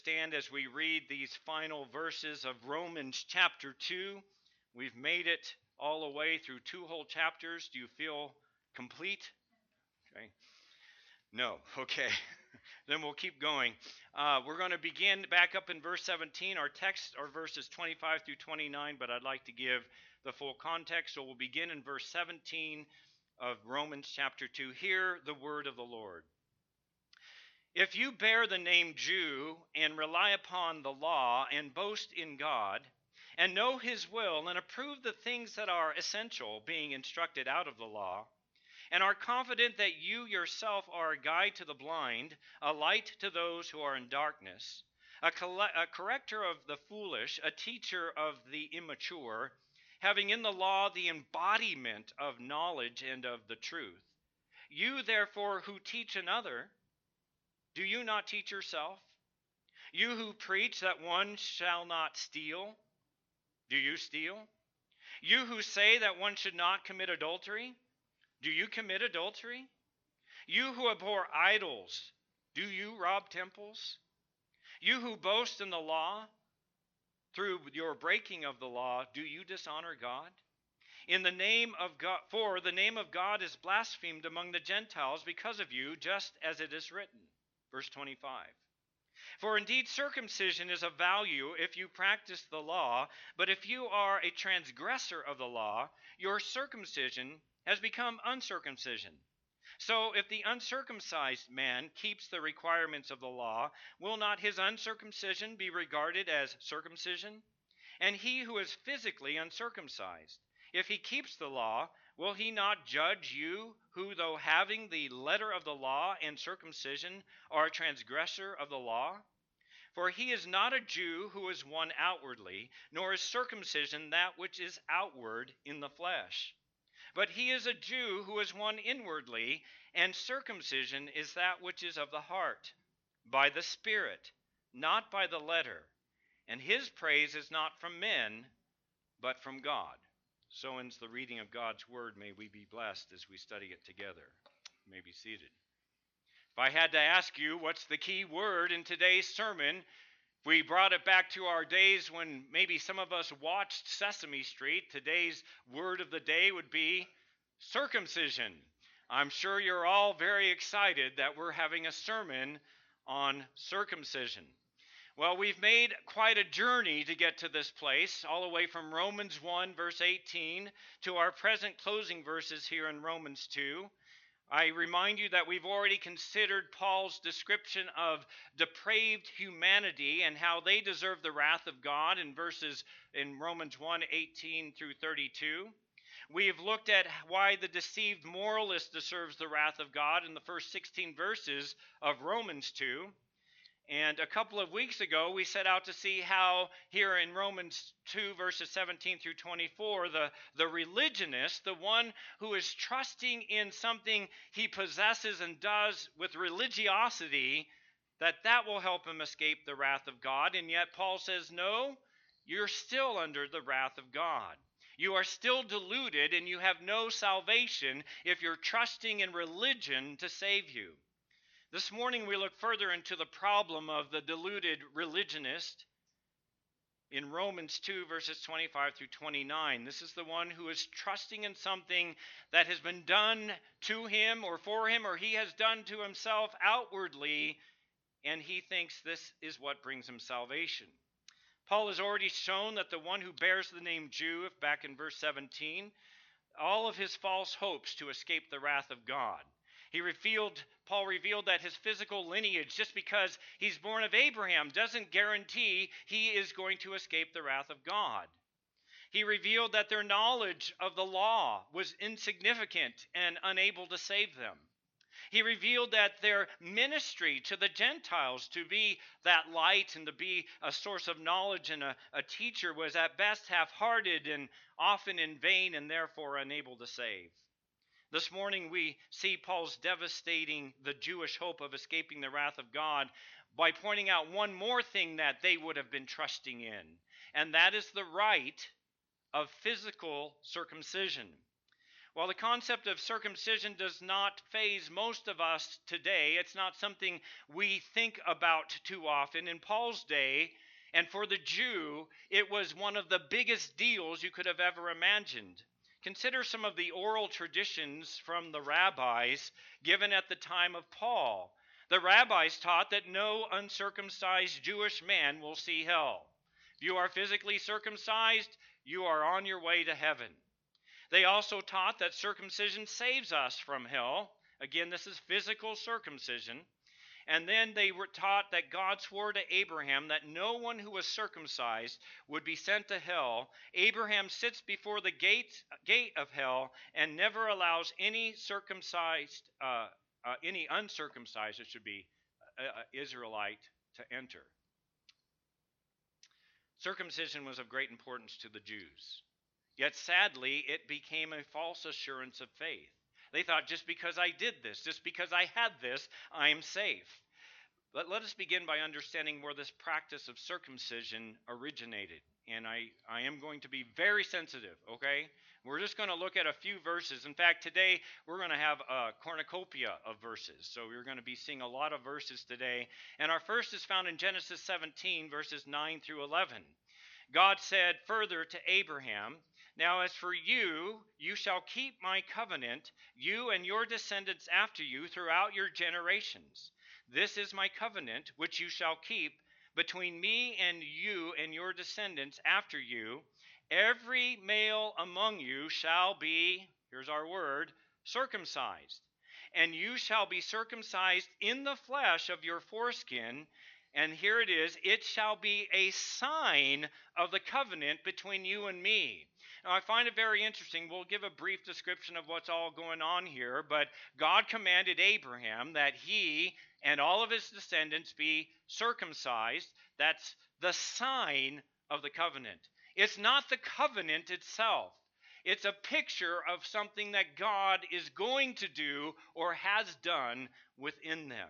Stand as we read these final verses of Romans chapter 2. We've made it all the way through 2 whole chapters. Do you feel complete? Okay. No. Okay. Then we'll keep going. We're going to begin back up in verse 17. Our text are verses 25 through 29, but I'd like to give the full context. So we'll begin in verse 17 of Romans chapter 2. Hear the word of the Lord. If you bear the name Jew and rely upon the law and boast in God and know his will and approve the things that are essential, being instructed out of the law, and are confident that you yourself are a guide to the blind, a light to those who are in darkness, a corrector of the foolish, a teacher of the immature, having in the law the embodiment of knowledge and of the truth. You therefore who teach another, do you not teach yourself? You who preach that one shall not steal, do you steal? You who say that one should not commit adultery, do you commit adultery? You who abhor idols, do you rob temples? You who boast in the law, through your breaking of the law, do you dishonor God? In the name of God, for the name of God is blasphemed among the Gentiles because of you, just as it is written. Verse 25. For indeed circumcision is of value if you practice the law, but if you are a transgressor of the law, your circumcision has become uncircumcision. So if the uncircumcised man keeps the requirements of the law, will not his uncircumcision be regarded as circumcision? And he who is physically uncircumcised, if he keeps the law, will he not judge you, who, though having the letter of the law and circumcision, are a transgressor of the law? For he is not a Jew who is one outwardly, nor is circumcision that which is outward in the flesh. But he is a Jew who is one inwardly, and circumcision is that which is of the heart, by the Spirit, not by the letter. And his praise is not from men, but from God. So ends the reading of God's word. May we be blessed as we study it together. You may be seated. If I had to ask you what's the key word in today's sermon, if we brought it back to our days when maybe some of us watched Sesame Street, today's word of the day would be circumcision. I'm sure you're all very excited that we're having a sermon on circumcision. Well, we've made quite a journey to get to this place, all the way from Romans 1, verse 18, to our present closing verses here in Romans 2. I remind you that we've already considered Paul's description of depraved humanity and how they deserve the wrath of God in Romans 1, 18 through 32. We have looked at why the deceived moralist deserves the wrath of God in the first 16 verses of Romans 2. And a couple of weeks ago, we set out to see how here in Romans 2, verses 17 through 24, the religionist, the one who is trusting in something he possesses and does with religiosity, that will help him escape the wrath of God. And yet Paul says, no, you're still under the wrath of God. You are still deluded and you have no salvation if you're trusting in religion to save you. This morning we look further into the problem of the deluded religionist in Romans 2, verses 25 through 29. This is the one who is trusting in something that has been done to him or for him, or he has done to himself outwardly, and he thinks this is what brings him salvation. Paul has already shown that the one who bears the name Jew, back in verse 17, all of his false hopes to escape the wrath of God. Paul revealed that his physical lineage, just because he's born of Abraham, doesn't guarantee he is going to escape the wrath of God. He revealed that their knowledge of the law was insignificant and unable to save them. He revealed that their ministry to the Gentiles, to be that light and to be a source of knowledge and a teacher, was at best half-hearted and often in vain and therefore unable to save. This morning we see Paul's devastating the Jewish hope of escaping the wrath of God by pointing out one more thing that they would have been trusting in, and that is the right of physical circumcision. While the concept of circumcision does not faze most of us today, it's not something we think about too often. In Paul's day, and for the Jew, it was one of the biggest deals you could have ever imagined. Consider some of the oral traditions from the rabbis given at the time of Paul. The rabbis taught that no uncircumcised Jewish man will see hell. If you are physically circumcised, you are on your way to heaven. They also taught that circumcision saves us from hell. Again, this is physical circumcision. And then they were taught that God swore to Abraham that no one who was circumcised would be sent to hell. Abraham sits before the gate of hell and never allows any uncircumcised, it should be, Israelite to enter. Circumcision was of great importance to the Jews. Yet sadly, it became a false assurance of faith. They thought, just because I did this, just because I had this, I'm safe. But let us begin by understanding where this practice of circumcision originated. And I am going to be very sensitive, okay? We're just going to look at a few verses. In fact, today we're going to have a cornucopia of verses. So we're going to be seeing a lot of verses today. And our first is found in Genesis 17, verses 9 through 11. God said further to Abraham, "Now as for you, you shall keep my covenant, you and your descendants after you throughout your generations. This is my covenant, which you shall keep between me and you and your descendants after you. Every male among you shall be," here's our word, "circumcised. And you shall be circumcised in the flesh of your foreskin. And here it is, it shall be a sign of the covenant between you and me." Now, I find it very interesting. We'll give a brief description of what's all going on here, but God commanded Abraham that he and all of his descendants be circumcised. That's the sign of the covenant. It's not the covenant itself. It's a picture of something that God is going to do or has done within them.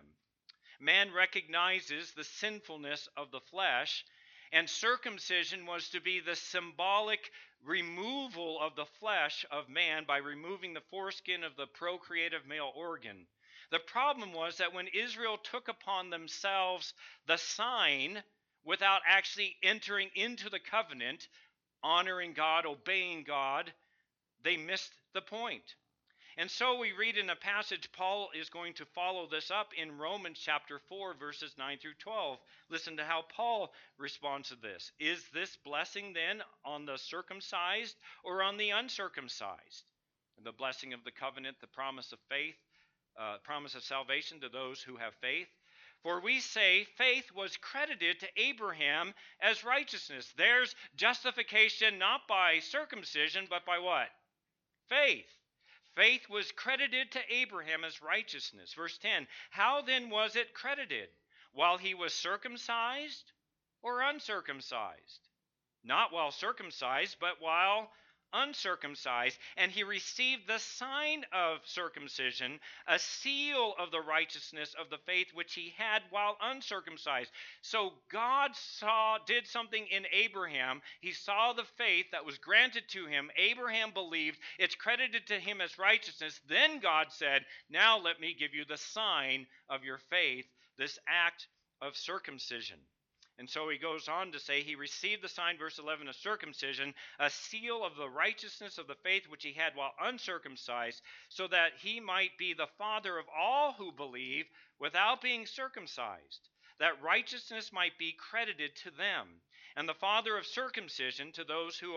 Man recognizes the sinfulness of the flesh, and circumcision was to be the symbolic removal of the flesh of man by removing the foreskin of the procreative male organ. The problem was that when Israel took upon themselves the sign without actually entering into the covenant, honoring God, obeying God, they missed the point. And so we read in a passage, Paul is going to follow this up in Romans chapter 4, verses 9 through 12. Listen to how Paul responds to this. "Is this blessing then on the circumcised or on the uncircumcised? The blessing of the covenant, the promise of faith, promise of salvation to those who have faith. For we say faith was credited to Abraham as righteousness." There's justification not by circumcision, but by what? Faith. Faith was credited to Abraham as righteousness. Verse 10, "How then was it credited? While he was circumcised or uncircumcised? Not while circumcised, but while uncircumcised. And he received the sign of circumcision, a seal of the righteousness of the faith which he had while uncircumcised." So God did something in Abraham. He saw the faith that was granted to him. Abraham believed. It's credited to him as righteousness. Then God said, "Now let me give you the sign of your faith," this act of circumcision. And so he goes on to say, he received the sign, verse 11, of circumcision, a seal of the righteousness of the faith which he had while uncircumcised, so that he might be the father of all who believe without being circumcised, that righteousness might be credited to them, and the father of circumcision to those who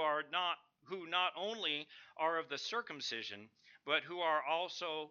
not only are of the circumcision, but who also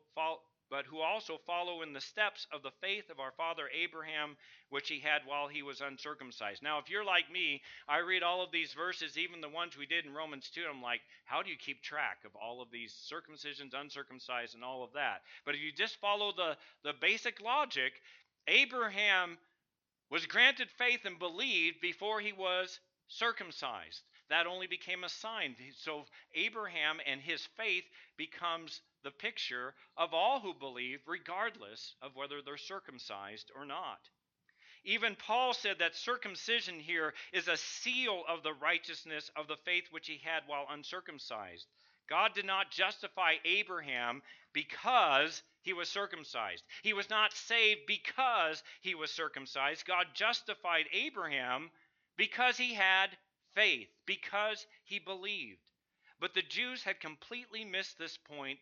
follow in the steps of the faith of our father Abraham, which he had while he was uncircumcised. Now, if you're like me, I read all of these verses, even the ones we did in Romans 2, I'm like, how do you keep track of all of these circumcisions, uncircumcised, and all of that? But if you just follow the basic logic, Abraham was granted faith and believed before he was circumcised. That only became a sign. So Abraham and his faith becomes the picture of all who believe, regardless of whether they're circumcised or not. Even Paul said that circumcision here is a seal of the righteousness of the faith which he had while uncircumcised. God did not justify Abraham because he was circumcised. He was not saved because he was circumcised. God justified Abraham because he had faith, because he believed. But the Jews had completely missed this point,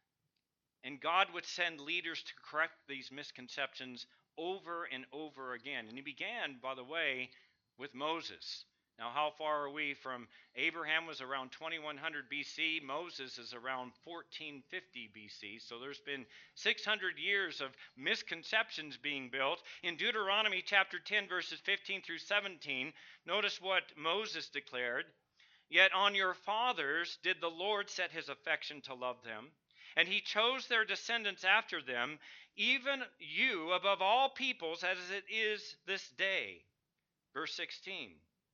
and God would send leaders to correct these misconceptions over and over again. And he began, by the way, with Moses. Now, how far are we from Abraham was around 2100 BC, Moses is around 1450 BC. So there's been 600 years of misconceptions being built. In Deuteronomy chapter 10 verses 15 through 17, notice what Moses declared. Yet on your fathers did the Lord set his affection to love them, and he chose their descendants after them, even you above all peoples, as it is this day. Verse 16.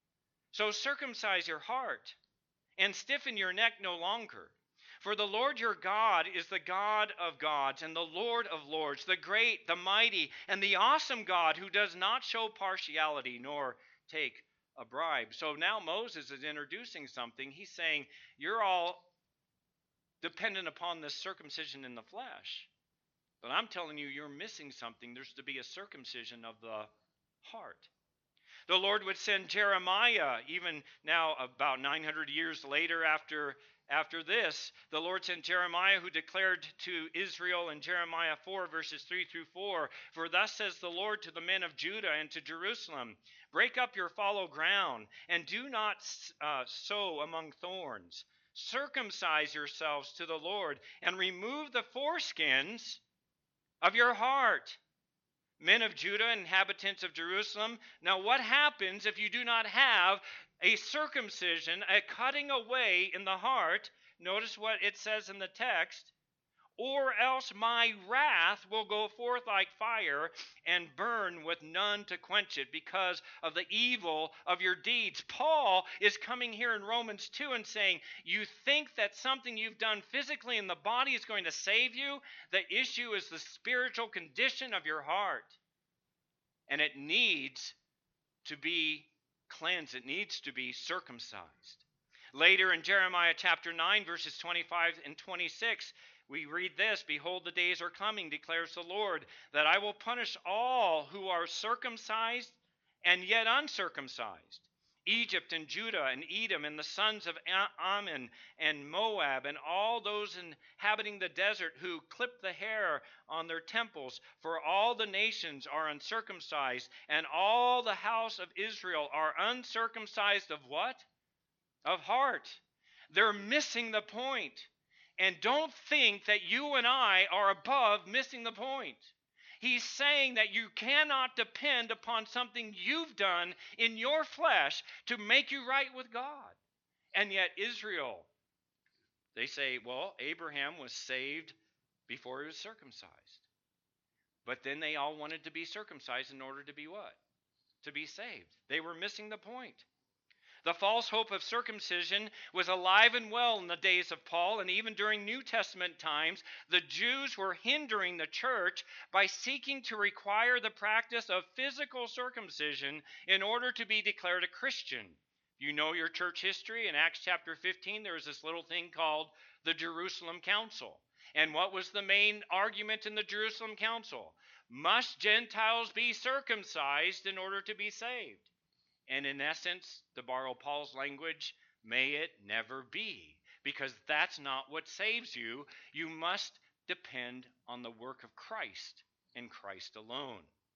So circumcise your heart, and stiffen your neck no longer. For the Lord your God is the God of gods, and the Lord of lords, the great, the mighty, and the awesome God, who does not show partiality, nor take a bribe. So now Moses is introducing something. He's saying, you're all dependent upon this circumcision in the flesh. But I'm telling you, you're missing something. There's to be a circumcision of the heart. The Lord would send Jeremiah, even now about 900 years later after this, the Lord sent Jeremiah, who declared to Israel in Jeremiah 4 verses 3 through 4, For thus says the Lord to the men of Judah and to Jerusalem, Break up your fallow ground, and do not sow among thorns. Circumcise yourselves to the Lord, and remove the foreskins of your heart. Men of Judah, inhabitants of Jerusalem, now what happens if you do not have a circumcision, a cutting away in the heart? Notice what it says in the text. Or else my wrath will go forth like fire and burn with none to quench it because of the evil of your deeds. Paul is coming here in Romans 2 and saying, you think that something you've done physically in the body is going to save you? The issue is the spiritual condition of your heart. And it needs to be cleansed. It needs to be circumcised. Later in Jeremiah chapter 9, verses 25 and 26, we read this, Behold, the days are coming, declares the Lord, that I will punish all who are circumcised and yet uncircumcised. Egypt and Judah and Edom and the sons of Ammon and Moab and all those inhabiting the desert who clip the hair on their temples. For all the nations are uncircumcised, and all the house of Israel are uncircumcised of what? Of heart. They're missing the point. And don't think that you and I are above missing the point. He's saying that you cannot depend upon something you've done in your flesh to make you right with God. And yet Israel, they say, well, Abraham was saved before he was circumcised. But then they all wanted to be circumcised in order to be what? To be saved. They were missing the point. The false hope of circumcision was alive and well in the days of Paul, and even during New Testament times, the Jews were hindering the church by seeking to require the practice of physical circumcision in order to be declared a Christian. You know your church history. In Acts chapter 15, there was this little thing called the Jerusalem Council. And what was the main argument in the Jerusalem Council? Must Gentiles be circumcised in order to be saved? And in essence, to borrow Paul's language, may it never be. Because that's not what saves you. You must depend on the work of Christ and Christ alone.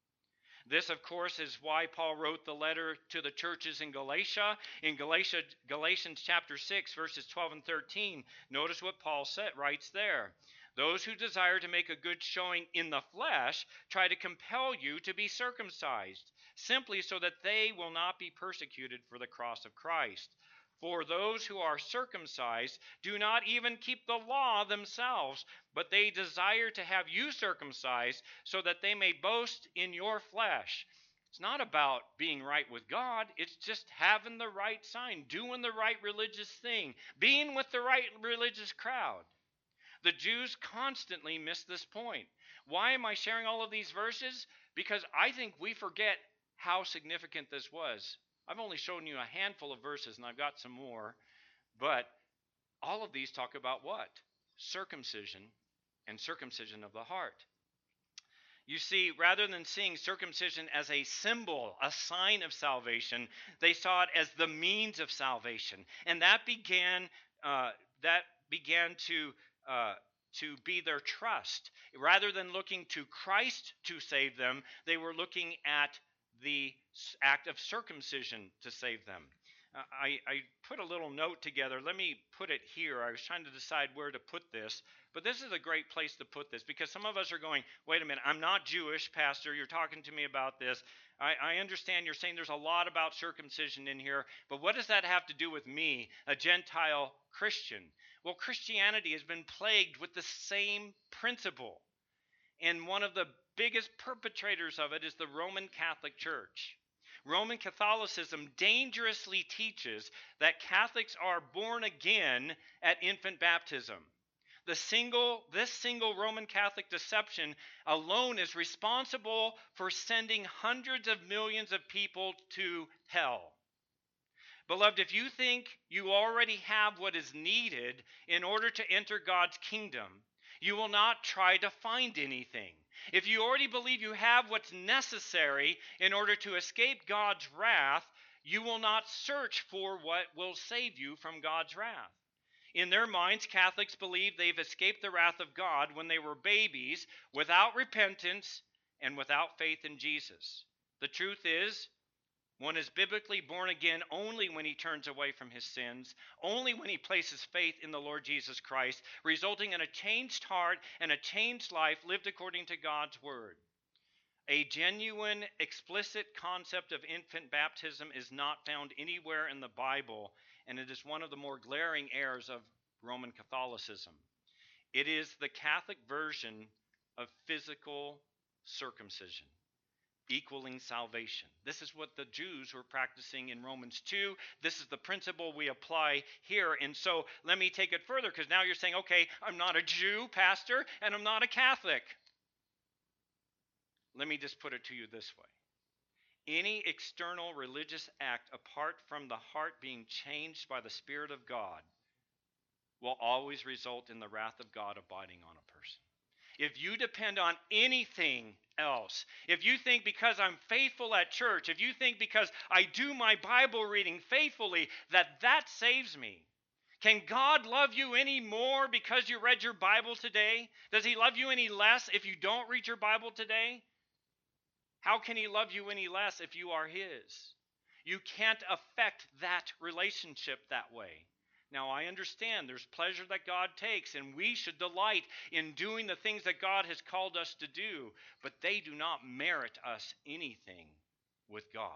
This, of course, is why Paul wrote the letter to the churches in Galatia. In Galatians chapter 6, verses 12 and 13, notice what Paul writes there. Those who desire to make a good showing in the flesh try to compel you to be circumcised, simply so that they will not be persecuted for the cross of Christ. For those who are circumcised do not even keep the law themselves, but they desire to have you circumcised so that they may boast in your flesh. It's not about being right with God. It's just having the right sign, doing the right religious thing, being with the right religious crowd. The Jews constantly miss this point. Why am I sharing all of these verses? Because I think we forget how significant this was. I've only shown you a handful of verses, and I've got some more. But All of these talk about what? Circumcision and circumcision of the heart. You see, rather than seeing circumcision as a symbol, a sign of salvation, they saw it as the means of salvation, and that began to be their trust. Rather than looking to Christ to save them, they were looking at the act of circumcision to save them. I put a little note together. Let me put it here. I was trying to decide where to put this, but this is a great place to put this because some of us are going, wait a minute, I'm not Jewish, Pastor. You're talking to me about this. I understand you're saying there's a lot about circumcision in here, but what does that have to do with me, a Gentile Christian? Well, Christianity has been plagued with the same principle, and one of the biggest perpetrators of it is the Roman Catholic Church. Roman Catholicism dangerously teaches that Catholics are born again at infant baptism. This single Roman Catholic deception alone is responsible for sending hundreds of millions of people to hell. Beloved, if you think you already have what is needed in order to enter God's kingdom, you will not try to find anything. If you already believe you have what's necessary in order to escape God's wrath, you will not search for what will save you from God's wrath. In their minds, Catholics believe they've escaped the wrath of God when they were babies, without repentance and without faith in Jesus. The truth is, one is biblically born again only when he turns away from his sins, only when he places faith in the Lord Jesus Christ, resulting in a changed heart and a changed life lived according to God's word. A genuine, explicit concept of infant baptism is not found anywhere in the Bible, and it is one of the more glaring errors of Roman Catholicism. It is the Catholic version of physical circumcision, equaling salvation. This is what the Jews were practicing in Romans 2. This is the principle we apply here. And so let me take it further, because now you're saying, okay, I'm not a Jew, Pastor, and I'm not a Catholic. Let me just put it to you this way. Any external religious act apart from the heart being changed by the Spirit of God will always result in the wrath of God abiding on a person. If you depend on anything else, if you think because I'm faithful at church, if you think because I do my Bible reading faithfully that saves me, can God love you any more because you read your Bible today? Does he love you any less if you don't read your Bible today? How can he love you any less if you are his? You can't affect that relationship that way. Now, I understand there's pleasure that God takes, and we should delight in doing the things that God has called us to do, but they do not merit us anything with God.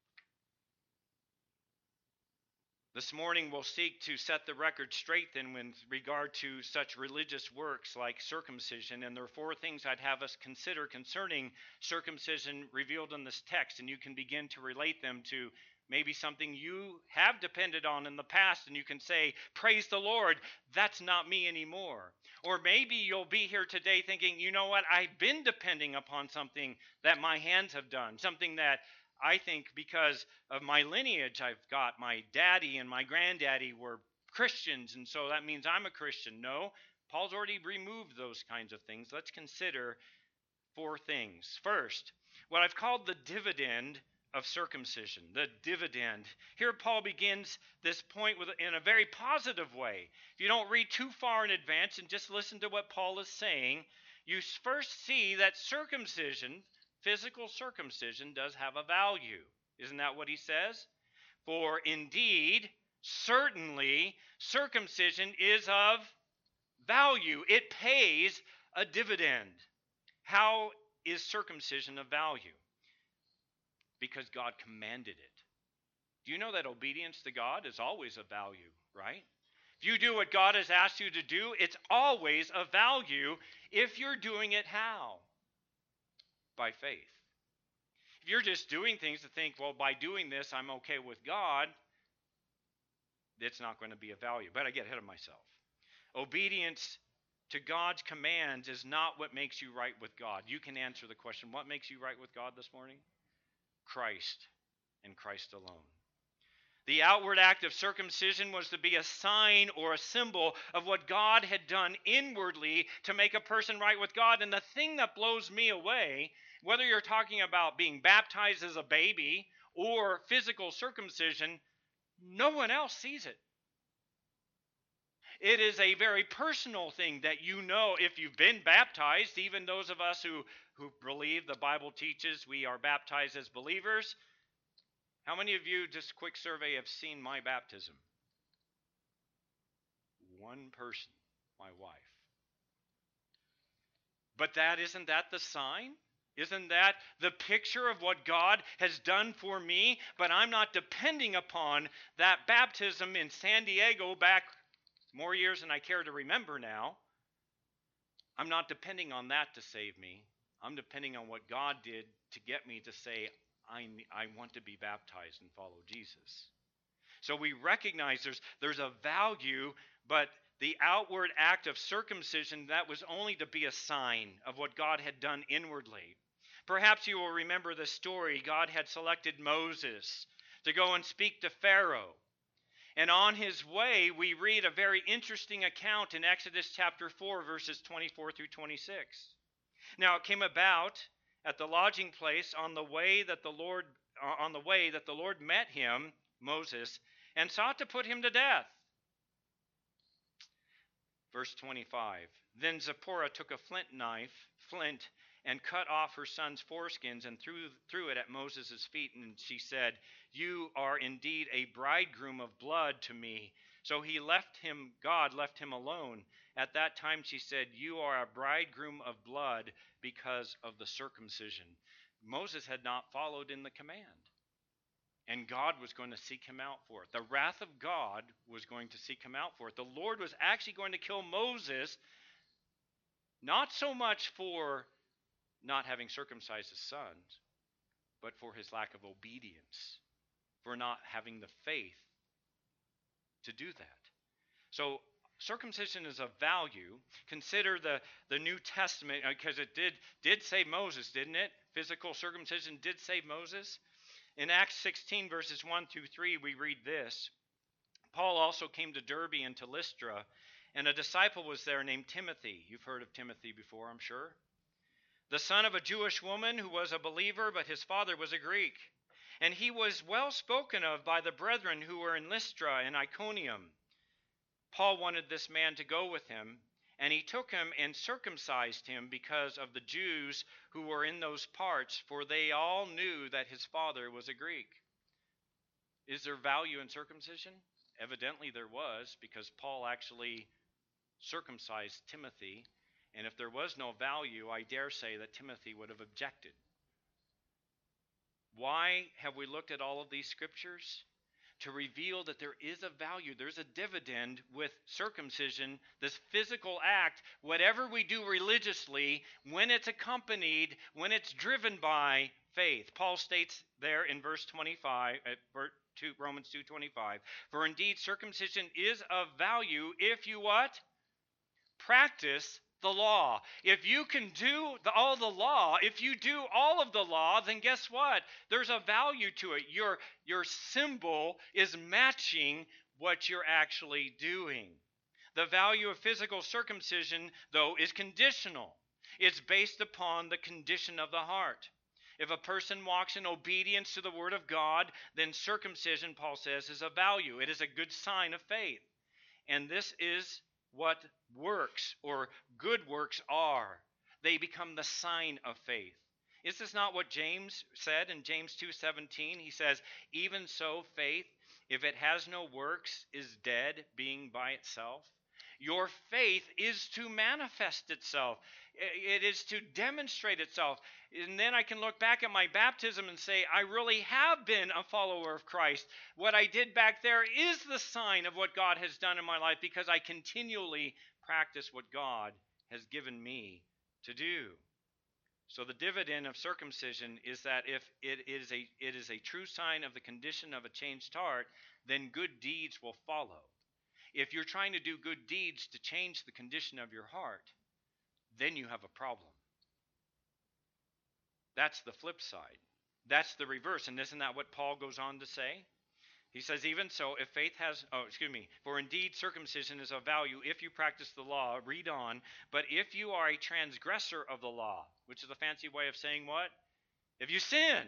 This morning, we'll seek to set the record straight then with regard to such religious works like circumcision, and there are 4 things I'd have us consider concerning circumcision revealed in this text, and you can begin to relate them to maybe something you have depended on in the past, and you can say, praise the Lord, that's not me anymore. Or maybe you'll be here today thinking, you know what, I've been depending upon something that my hands have done, something that I think because of my lineage I've got. My daddy and my granddaddy were Christians, and so that means I'm a Christian. No, Paul's already removed those kinds of things. Let's consider 4 things. First, what I've called the dividend of circumcision, the dividend. Here Paul begins this point in a very positive way. If you don't read too far in advance and just listen to what Paul is saying, you first see that circumcision, physical circumcision, does have a value. Isn't that what he says? For indeed, certainly, circumcision is of value. It pays a dividend. How is circumcision of value? Because God commanded it. Do you know that obedience to God is always of value, right? If you do what God has asked you to do, it's always of value if you're doing it how? By faith. If you're just doing things to think, well, by doing this, I'm okay with God, it's not going to be of value. But I get ahead of myself. Obedience to God's commands is not what makes you right with God. You can answer the question, what makes you right with God this morning? Christ and Christ alone. The outward act of circumcision was to be a sign or a symbol of what God had done inwardly to make a person right with God. And the thing that blows me away, whether you're talking about being baptized as a baby or physical circumcision, no one else sees it. It is a very personal thing that you know if you've been baptized, even those of us who believe the Bible teaches we are baptized as believers. How many of you, just a quick survey, have seen my baptism? One person, my wife. But isn't that the sign? Isn't that the picture of what God has done for me? But I'm not depending upon that baptism in San Diego back more years than I care to remember now. I'm not depending on that to save me. I'm depending on what God did to get me to say, I want to be baptized and follow Jesus. So we recognize there's a value, but the outward act of circumcision, that was only to be a sign of what God had done inwardly. Perhaps you will remember the story. God had selected Moses to go and speak to Pharaoh. And on his way, we read a very interesting account in Exodus chapter 4, verses 24 through 26. Now it came about at the lodging place on the way that the Lord met him, Moses, and sought to put him to death. Verse 25. Then Zipporah took a flint, and cut off her son's foreskins and threw it at Moses' feet. And she said, "You are indeed a bridegroom of blood to me." So God left him alone. At that time she said, "You are a bridegroom of blood because of the circumcision." Moses had not followed in the command. And God was going to seek him out for it. The wrath of God was going to seek him out for it. The Lord was actually going to kill Moses, not so much for not having circumcised his sons, but for his lack of obedience, for not having the faith to do that. So circumcision is of value. Consider the New Testament, because it did save Moses, didn't it? Physical circumcision did save Moses. In Acts 16, verses 1 through 3, we read this. Paul also came to Derbe and to Lystra, and a disciple was there named Timothy. You've heard of Timothy before, I'm sure. The son of a Jewish woman who was a believer, but his father was a Greek. And he was well spoken of by the brethren who were in Lystra and Iconium. Paul wanted this man to go with him, and he took him and circumcised him because of the Jews who were in those parts, for they all knew that his father was a Greek. Is there value in circumcision? Evidently there was, because Paul actually circumcised Timothy. And if there was no value, I dare say that Timothy would have objected. Why have we looked at all of these scriptures? To reveal that there is a value, there's a dividend with circumcision, this physical act, whatever we do religiously, when it's accompanied, when it's driven by faith. Paul states there in verse 25, Romans 2:25, "For indeed circumcision is of value if you" what? Practice the law. If you can do all the law, if you do all of the law, then guess what? There's a value to it. Your symbol is matching what you're actually doing. The value of physical circumcision, though, is conditional. It's based upon the condition of the heart. If a person walks in obedience to the word of God, then circumcision, Paul says, is of value. It is a good sign of faith. And this is what works or good works are. They become the sign of faith. Is this not what James said in James 2:17? He says, "Even so, faith, if it has no works, is dead, being by itself." Your faith is to manifest itself. It is to demonstrate itself. And then I can look back at my baptism and say, I really have been a follower of Christ. What I did back there is the sign of what God has done in my life, because I continually practice what God has given me to do. So the dividend of circumcision is that if it is a true sign of the condition of a changed heart, then good deeds will follow. If you're trying to do good deeds to change the condition of your heart, then you have a problem. That's the flip side. That's the reverse. And isn't that what Paul goes on to say? He says, even so, if faith has, for indeed circumcision is of value if you practice the law. Read on. But if you are a transgressor of the law, which is a fancy way of saying what? If you sin,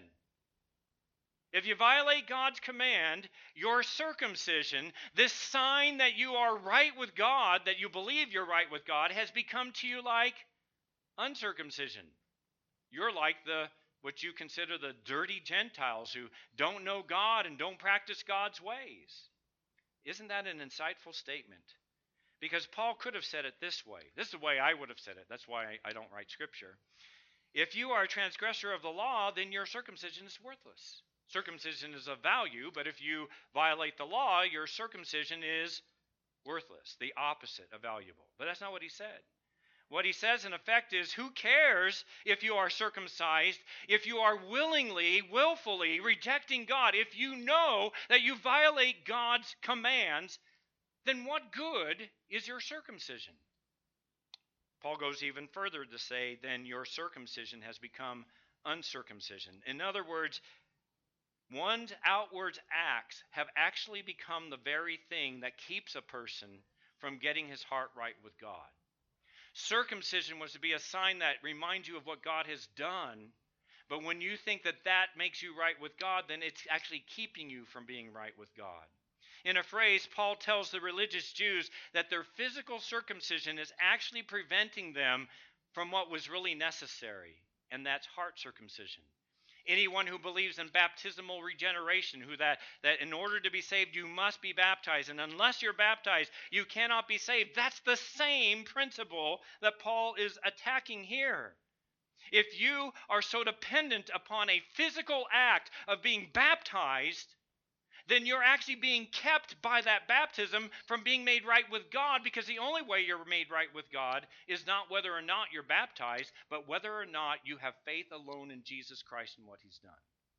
if you violate God's command, your circumcision, this sign that you are right with God, that you believe you're right with God, has become to you like uncircumcision. You're like what you consider the dirty Gentiles who don't know God and don't practice God's ways. Isn't that an insightful statement? Because Paul could have said it this way. This is the way I would have said it. That's why I don't write scripture. If you are a transgressor of the law, then your circumcision is worthless. Circumcision is of value, but if you violate the law, your circumcision is worthless, the opposite of valuable. But that's not what he said. What he says, in effect, is who cares if you are circumcised, if you are willfully rejecting God, if you know that you violate God's commands, then what good is your circumcision? Paul goes even further to say, then your circumcision has become uncircumcision. In other words, one's outward acts have actually become the very thing that keeps a person from getting his heart right with God. Circumcision was to be a sign that reminds you of what God has done, but when you think that that makes you right with God, then it's actually keeping you from being right with God. In a phrase, Paul tells the religious Jews that their physical circumcision is actually preventing them from what was really necessary, and that's heart circumcision. Anyone who believes in baptismal regeneration, that in order to be saved, you must be baptized. And unless you're baptized, you cannot be saved. That's the same principle that Paul is attacking here. If you are so dependent upon a physical act of being baptized, then you're actually being kept by that baptism from being made right with God, because the only way you're made right with God is not whether or not you're baptized, but whether or not you have faith alone in Jesus Christ and what he's done.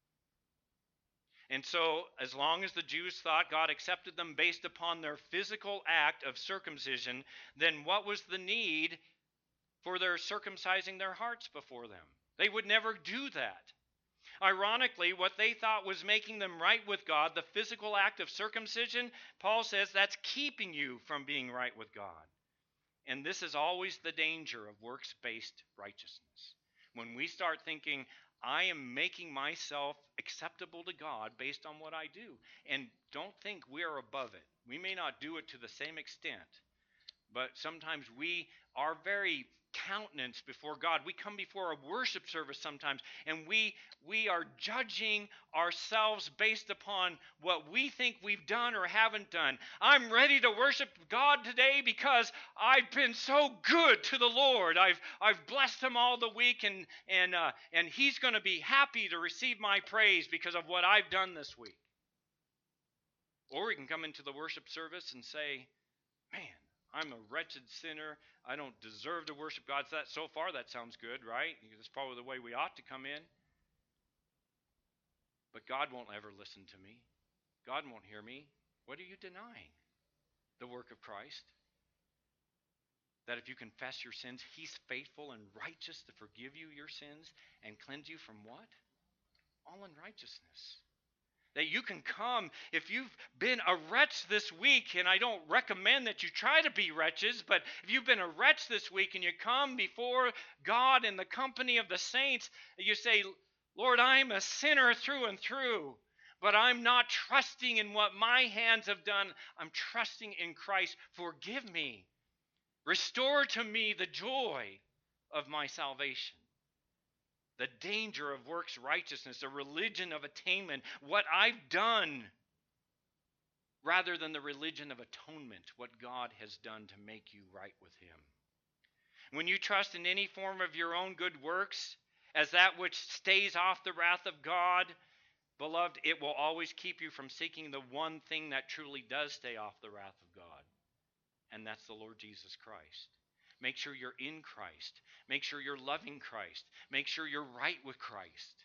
And so, as long as the Jews thought God accepted them based upon their physical act of circumcision, then what was the need for their circumcising their hearts before them? They would never do that. Ironically, what they thought was making them right with God, the physical act of circumcision, Paul says that's keeping you from being right with God. And this is always the danger of works-based righteousness. When we start thinking, I am making myself acceptable to God based on what I do. And don't think we are above it. We may not do it to the same extent, but sometimes we are very countenance before God. We come before a worship service sometimes, and we are judging ourselves based upon what we think we've done or haven't done. I'm ready to worship God today because I've been so good to the Lord. I've blessed him all the week, and he's going to be happy to receive my praise because of what I've done this week. Or we can come into the worship service and say, man, I'm a wretched sinner. I don't deserve to worship God. So far, that sounds good, right? That's probably the way we ought to come in. But God won't ever listen to me. God won't hear me. What are you denying? The work of Christ. That if you confess your sins, he's faithful and righteous to forgive you your sins and cleanse you from what? All unrighteousness. That you can come, if you've been a wretch this week, and I don't recommend that you try to be wretches, but if you've been a wretch this week and you come before God in the company of the saints, you say, Lord, I'm a sinner through and through, but I'm not trusting in what my hands have done. I'm trusting in Christ. Forgive me. Restore to me the joy of my salvation. The danger of works righteousness, a religion of attainment, what I've done, rather than the religion of atonement, what God has done to make you right with him. When you trust in any form of your own good works as that which stays off the wrath of God, beloved, it will always keep you from seeking the one thing that truly does stay off the wrath of God, and that's the Lord Jesus Christ. Make sure you're in Christ. Make sure you're loving Christ. Make sure you're right with Christ.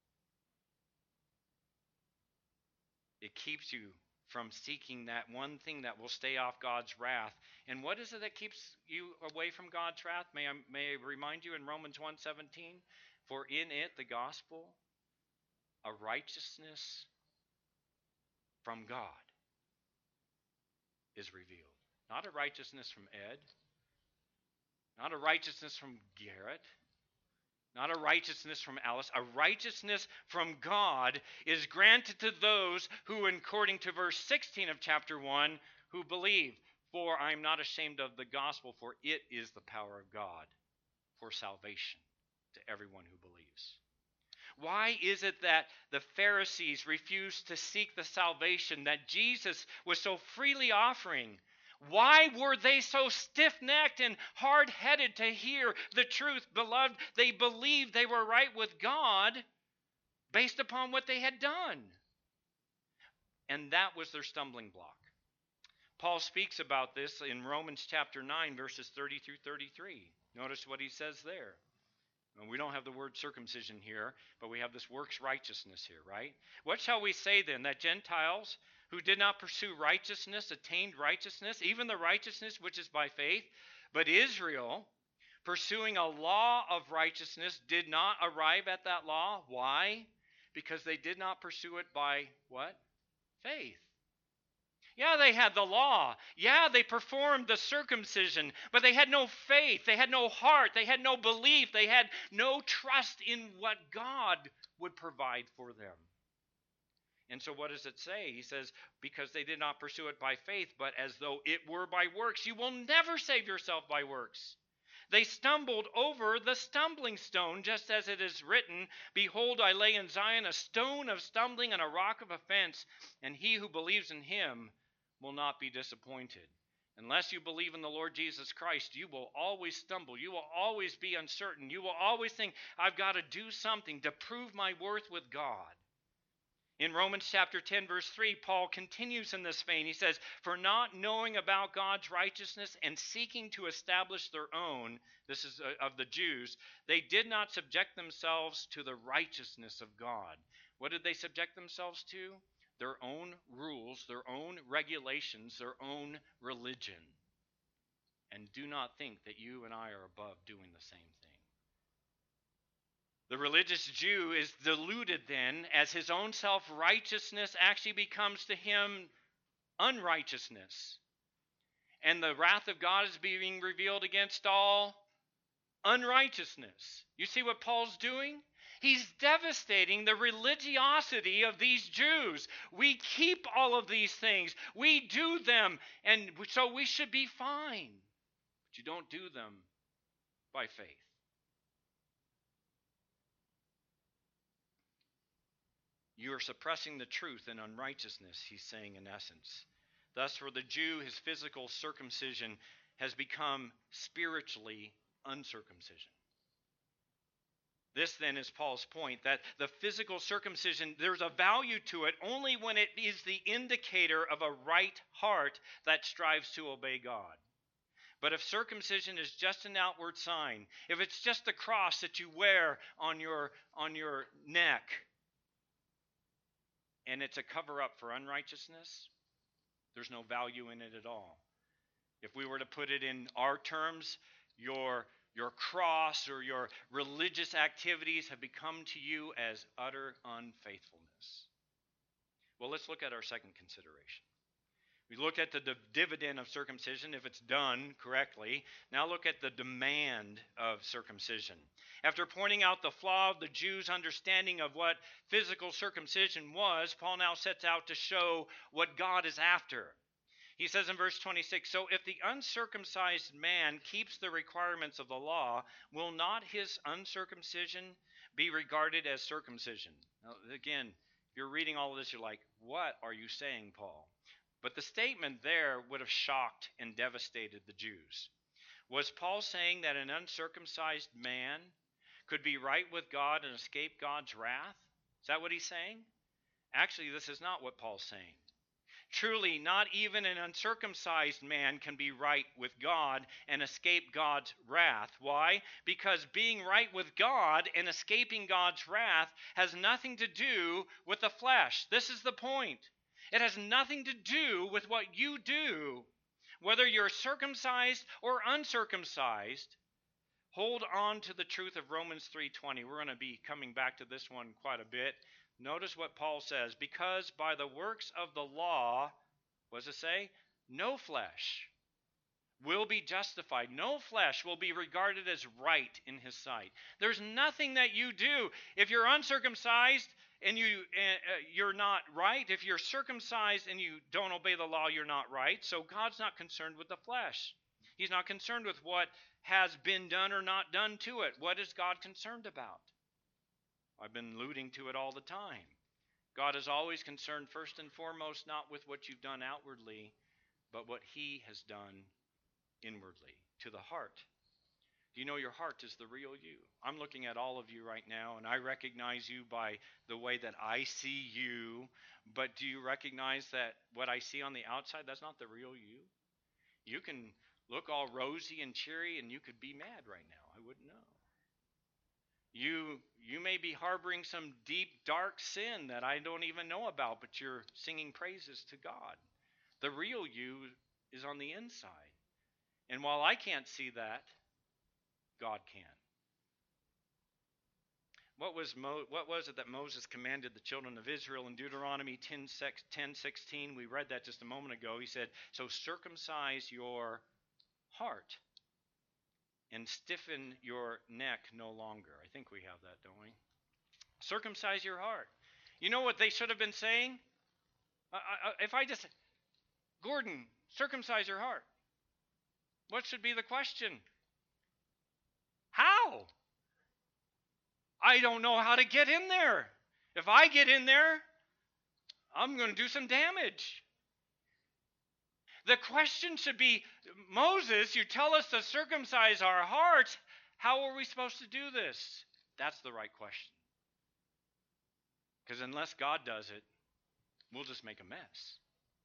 It keeps you from seeking that one thing that will stay off God's wrath. And what is it that keeps you away from God's wrath? May I remind you in Romans 1:17, for in it, the gospel, a righteousness from God is revealed. Not a righteousness from Ed, not a righteousness from Garrett, not a righteousness from Alice. A righteousness from God is granted to those who, according to verse 16 of chapter 1, who believe. For I am not ashamed of the gospel, for it is the power of God for salvation to everyone who believes. Why is it that the Pharisees refused to seek the salvation that Jesus was so freely offering? Why were they so stiff-necked and hard-headed to hear the truth? Beloved, they believed they were right with God based upon what they had done. And that was their stumbling block. Paul speaks about this in Romans chapter 9, verses 30 through 33. Notice what he says there. And we don't have the word circumcision here, but we have this works righteousness here, right? What shall we say then? That Gentiles who did not pursue righteousness attained righteousness, even the righteousness which is by faith? But Israel, pursuing a law of righteousness, did not arrive at that law. Why? Because they did not pursue it by what? Faith. Yeah, they had the law. Yeah, they performed the circumcision, but they had no faith. They had no heart. They had no belief. They had no trust in what God would provide for them. And so what does it say? He says, because they did not pursue it by faith, but as though it were by works. You will never save yourself by works. They stumbled over the stumbling stone, just as it is written, behold, I lay in Zion a stone of stumbling and a rock of offense, and he who believes in him will not be disappointed. Unless you believe in the Lord Jesus Christ, you will always stumble. You will always be uncertain. You will always think, I've got to do something to prove my worth with God. In Romans chapter 10, verse 3, Paul continues in this vein. He says, for not knowing about God's righteousness and seeking to establish their own, this is of the Jews, they did not subject themselves to the righteousness of God. What did they subject themselves to? Their own rules, their own regulations, their own religion. And do not think that you and I are above doing the same thing. The religious Jew is deluded then, as his own self-righteousness actually becomes to him unrighteousness. And the wrath of God is being revealed against all unrighteousness. You see what Paul's doing? He's devastating the religiosity of these Jews. We keep all of these things. We do them, and so we should be fine. But you don't do them by faith. You are suppressing the truth in unrighteousness, he's saying in essence. Thus, for the Jew, his physical circumcision has become spiritually uncircumcision. This then is Paul's point, that the physical circumcision, there's a value to it only when it is the indicator of a right heart that strives to obey God. But if circumcision is just an outward sign, if it's just the cross that you wear on your neck, and it's a cover-up for unrighteousness, there's no value in it at all. If we were to put it in our terms, your cross or your religious activities have become to you as utter unfaithfulness. Well, let's look at our second consideration. We looked at the dividend of circumcision if it's done correctly. Now look at the demand of circumcision. After pointing out the flaw of the Jews' understanding of what physical circumcision was, Paul now sets out to show what God is after. He says in verse 26, so if the uncircumcised man keeps the requirements of the law, will not his uncircumcision be regarded as circumcision? Now, again, if you're reading all of this, you're like, what are you saying, Paul? But the statement there would have shocked and devastated the Jews. Was Paul saying that an uncircumcised man could be right with God and escape God's wrath? Is that what he's saying? Actually, this is not what Paul's saying. Truly, not even an uncircumcised man can be right with God and escape God's wrath. Why? Because being right with God and escaping God's wrath has nothing to do with the flesh. This is the point. It has nothing to do with what you do, whether you're circumcised or uncircumcised. Hold on to the truth of Romans 3:20. We're going to be coming back to this one quite a bit. Notice what Paul says. Because by the works of the law, what does it say? No flesh will be justified. No flesh will be regarded as right in his sight. There's nothing that you do. If you're uncircumcised and you're not right, if you're circumcised and you don't obey the law, you're not right. So God's not concerned with the flesh. He's not concerned with what has been done or not done to it. What is God concerned about? I've been alluding to it all the time. God is always concerned first and foremost not with what you've done outwardly, but what he has done inwardly, to the heart. Do you know your heart is the real you? I'm looking at all of you right now, and I recognize you by the way that I see you, but do you recognize that what I see on the outside, that's not the real you? You can look all rosy and cheery, and you could be mad right now. I wouldn't know. You may be harboring some deep, dark sin that I don't even know about, but you're singing praises to God. The real you is on the inside. And while I can't see that, God can. What was it that Moses commanded the children of Israel in Deuteronomy 10:16? We read that just a moment ago. He said, so circumcise your heart and stiffen your neck no longer. I think we have that, don't we? Circumcise your heart. You know what they should have been saying? Gordon, circumcise your heart. What should be the question? How? I don't know how to get in there. If I get in there, I'm going to do some damage. The question should be, Moses, you tell us to circumcise our hearts. How are we supposed to do this? That's the right question. Because unless God does it, we'll just make a mess.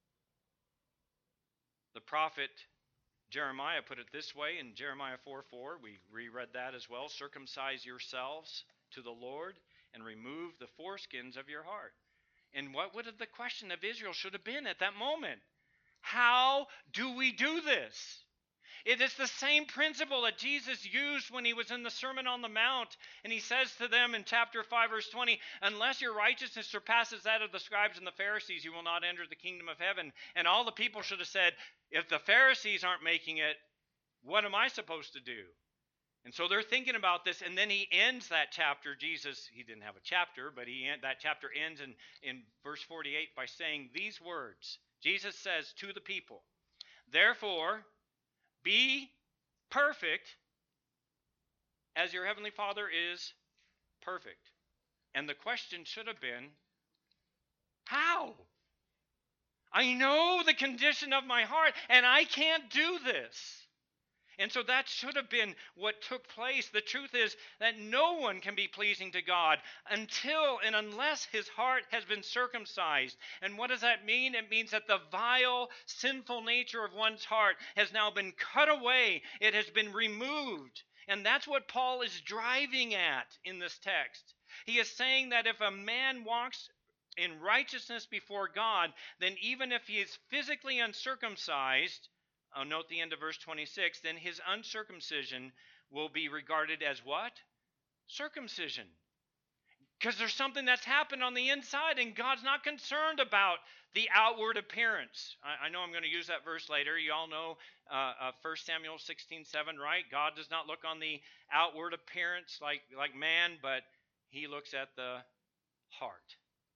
The prophet Jeremiah put it this way in Jeremiah 4:4. We reread that as well. Circumcise yourselves to the Lord and remove the foreskins of your heart. And what would the question of Israel should have been at that moment? How do we do this? It is the same principle that Jesus used when he was in the Sermon on the Mount. And he says to them in chapter 5, verse 20, unless your righteousness surpasses that of the scribes and the Pharisees, you will not enter the kingdom of heaven. And all the people should have said, if the Pharisees aren't making it, what am I supposed to do? And so they're thinking about this, and then he ends that chapter. Jesus, he didn't have a chapter, but that chapter ends in verse 48 by saying these words. Jesus says to the people, therefore, be perfect as your heavenly Father is perfect. And the question should have been, how? I know the condition of my heart, and I can't do this. And so that should have been what took place. The truth is that no one can be pleasing to God until and unless his heart has been circumcised. And what does that mean? It means that the vile, sinful nature of one's heart has now been cut away. It has been removed. And that's what Paul is driving at in this text. He is saying that if a man walks in righteousness before God, then even if he is physically uncircumcised, I'll note the end of verse 26, then his uncircumcision will be regarded as what? Circumcision. Because there's something that's happened on the inside, and God's not concerned about the outward appearance. I know I'm going to use that verse later. You all know 1 Samuel 16:7, right? God does not look on the outward appearance like man, but he looks at the heart.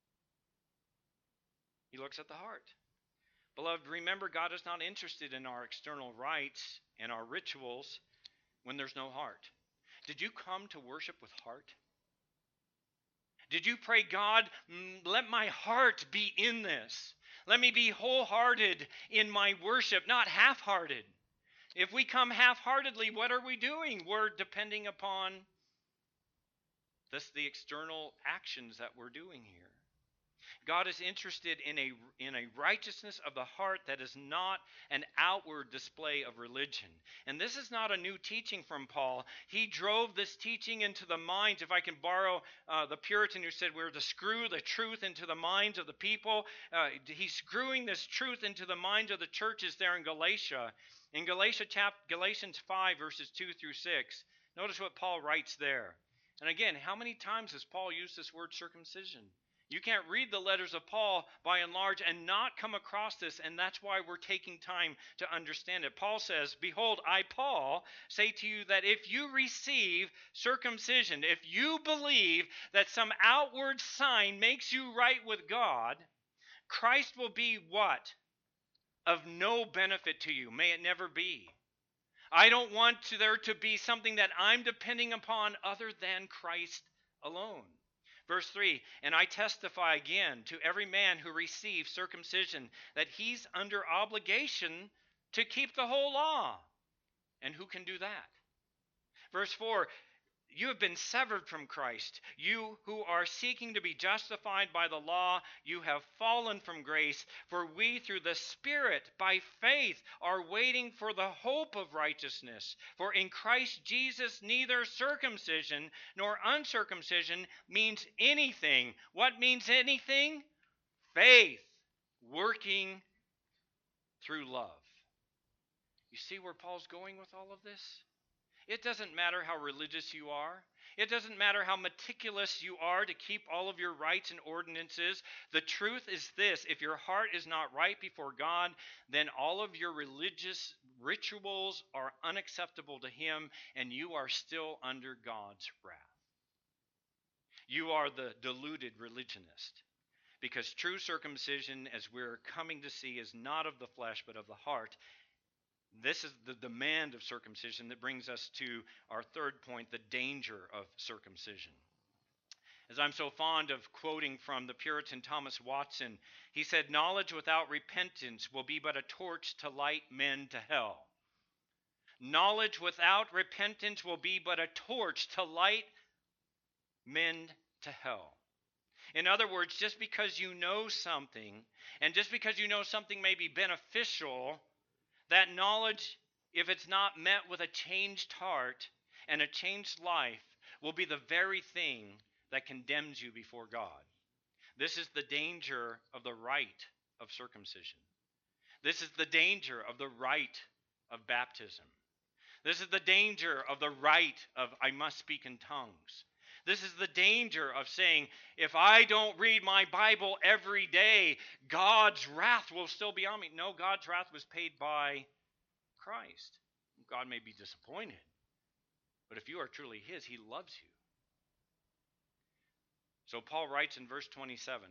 He looks at the heart. Beloved, remember, God is not interested in our external rites and our rituals when there's no heart. Did you come to worship with heart? Did you pray, God, let my heart be in this? Let me be wholehearted in my worship, not half-hearted. If we come half-heartedly, what are we doing? We're depending upon the external actions that we're doing here. God is interested in a righteousness of the heart that is not an outward display of religion. And this is not a new teaching from Paul. He drove this teaching into the minds, if I can borrow the Puritan who said we're to screw the truth into the minds of the people. He's screwing this truth into the minds of the churches there in Galatia. In Galatians 5, verses 2 through 6, notice what Paul writes there. And again, how many times has Paul used this word circumcision? You can't read the letters of Paul by and large and not come across this, and that's why we're taking time to understand it. Paul says, "Behold, I, Paul, say to you that if you receive circumcision, if you believe that some outward sign makes you right with God, Christ will be what? Of no benefit to you. May it never be. I don't want there to be something that I'm depending upon other than Christ alone." Verse 3, "And I testify again to every man who receives circumcision that he's under obligation to keep the whole law." And who can do that? Verse 4, "You have been severed from Christ. You who are seeking to be justified by the law, you have fallen from grace. For we through the Spirit, by faith, are waiting for the hope of righteousness. For in Christ Jesus neither circumcision nor uncircumcision means anything." What means anything? Faith working through love. You see where Paul's going with all of this? It doesn't matter how religious you are. It doesn't matter how meticulous you are to keep all of your rites and ordinances. The truth is this: if your heart is not right before God, then all of your religious rituals are unacceptable to Him, and you are still under God's wrath. You are the deluded religionist. Because true circumcision, as we're coming to see, is not of the flesh but of the heart. This is the demand of circumcision that brings us to our third point, the danger of circumcision. As I'm so fond of quoting from the Puritan Thomas Watson, he said, "Knowledge without repentance will be but a torch to light men to hell." Knowledge without repentance will be but a torch to light men to hell. In other words, just because you know something, and just because you know something may be beneficial, that knowledge, if it's not met with a changed heart and a changed life, will be the very thing that condemns you before God. This is the danger of the rite of circumcision. This is the danger of the rite of baptism. This is the danger of the rite of "I must speak in tongues." This is the danger of saying, if I don't read my Bible every day, God's wrath will still be on me. No, God's wrath was paid by Christ. God may be disappointed, but if you are truly His, He loves you. So Paul writes in verse 27,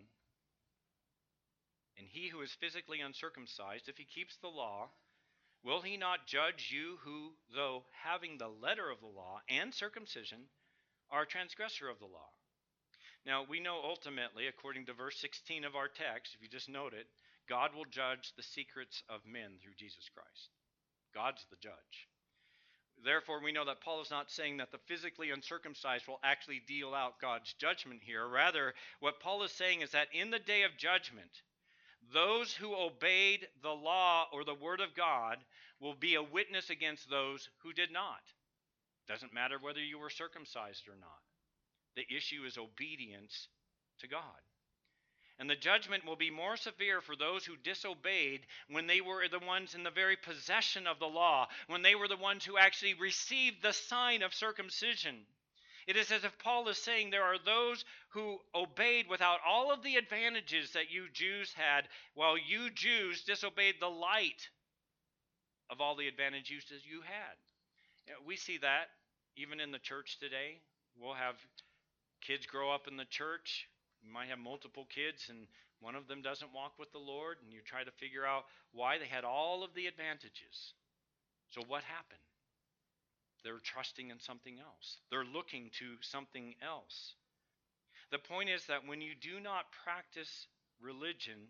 "And he who is physically uncircumcised, if he keeps the law, will he not judge you who, though having the letter of the law and circumcision, are a transgressor of the law?" Now, we know ultimately, according to verse 16 of our text, if you just note it, God will judge the secrets of men through Jesus Christ. God's the judge. Therefore, we know that Paul is not saying that the physically uncircumcised will actually deal out God's judgment here. Rather, what Paul is saying is that in the day of judgment, those who obeyed the law or the word of God will be a witness against those who did not. Doesn't matter whether you were circumcised or not. The issue is obedience to God. And the judgment will be more severe for those who disobeyed when they were the ones in the very possession of the law, when they were the ones who actually received the sign of circumcision. It is as if Paul is saying there are those who obeyed without all of the advantages that you Jews had, while you Jews disobeyed the light of all the advantages that you had. We see that even in the church today. We'll have kids grow up in the church. You might have multiple kids, and one of them doesn't walk with the Lord, and you try to figure out why. They had all of the advantages. So what happened? They're trusting in something else. They're looking to something else. The point is that when you do not practice religion,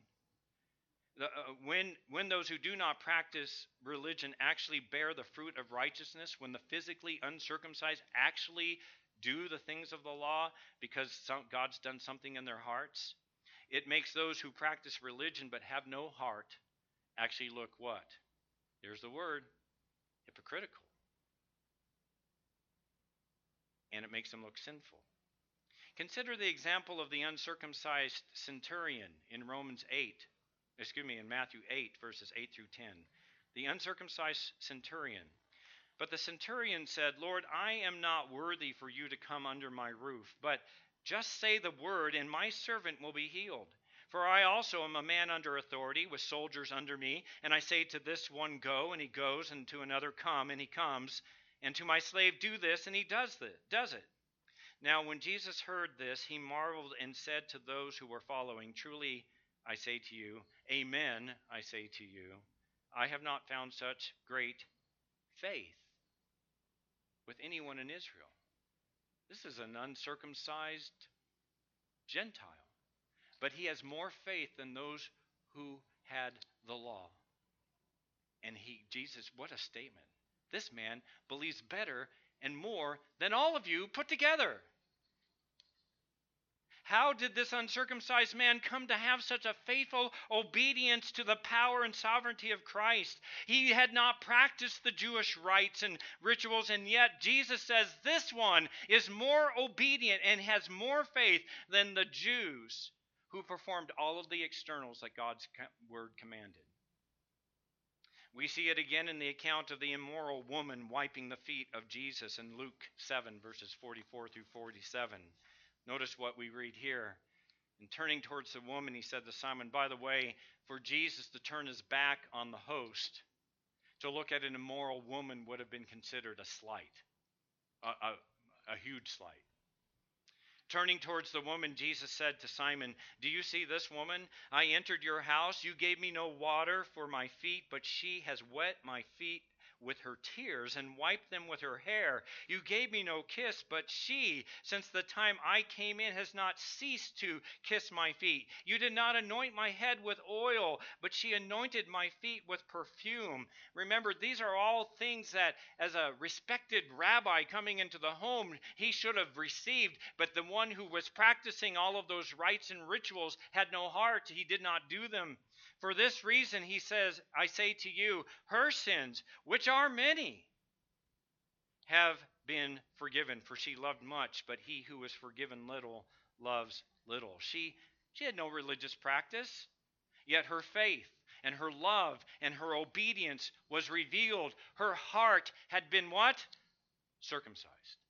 when those who do not practice religion actually bear the fruit of righteousness, when the physically uncircumcised actually do the things of the law because God's done something in their hearts, it makes those who practice religion but have no heart actually look what? There's the word, hypocritical. And it makes them look sinful. Consider the example of the uncircumcised centurion in Matthew 8, verses 8 through 10. The uncircumcised centurion. "But the centurion said, 'Lord, I am not worthy for you to come under my roof, but Just say the word, and my servant will be healed. For I also am a man under authority, with soldiers under me. And I say to this one, go, and he goes, and to another, come, and he comes. And to my slave, do this, and he does it. Now when Jesus heard this, he marveled and said to those who were following, truly I say to you, amen, I say to you, I have not found such great faith with anyone in Israel. This is an uncircumcised Gentile, but he has more faith than those who had the law. And Jesus, what a statement. This man believes better and more than all of you put together. How did this uncircumcised man come to have such a faithful obedience to the power and sovereignty of Christ? He had not practiced the Jewish rites and rituals, and yet Jesus says this one is more obedient and has more faith than the Jews who performed all of the externals that God's word commanded. We see it again in the account of the immoral woman wiping the feet of Jesus in Luke 7, verses 44 through 47. Notice what we read here. And turning towards the woman, he said to Simon, by the way, for Jesus to turn his back on the host, to look at an immoral woman would have been considered a slight, a huge slight. Turning towards the woman, Jesus said to Simon, do you see this woman? I entered your house. You gave me no water for my feet, but she has wet my feet with her tears and wiped them with her hair. You gave me no kiss, but she, since the time I came in, has not ceased to kiss my feet. You did not anoint my head with oil, but she anointed my feet with perfume. Remember, these are all things that, as a respected rabbi coming into the home, he should have received, but the one who was practicing all of those rites and rituals had no heart. He did not do them. For this reason, he says, I say to you, her sins, which are many, have been forgiven. For she loved much, but he who is forgiven little loves little. She had no religious practice, yet her faith and her love and her obedience was revealed. Her heart had been what? Circumcised.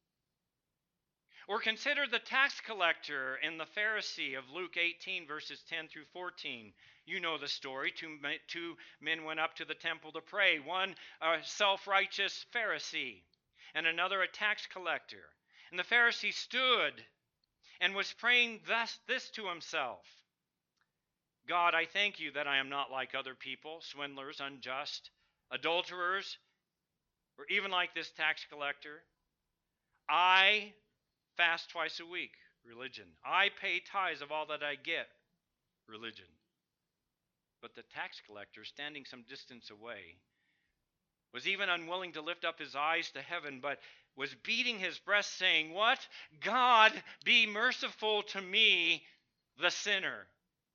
Or consider the tax collector and the Pharisee of Luke 18, verses 10 through 14. You know the story. Two men went up to the temple to pray. One, a self-righteous Pharisee, and another, a tax collector. And the Pharisee stood and was praying this to himself. God, I thank you that I am not like other people, swindlers, unjust, adulterers, or even like this tax collector. I fast twice a week, religion. I pay tithes of all that I get, religion. But the tax collector, standing some distance away, was even unwilling to lift up his eyes to heaven, but was beating his breast, saying, what? God, be merciful to me, the sinner.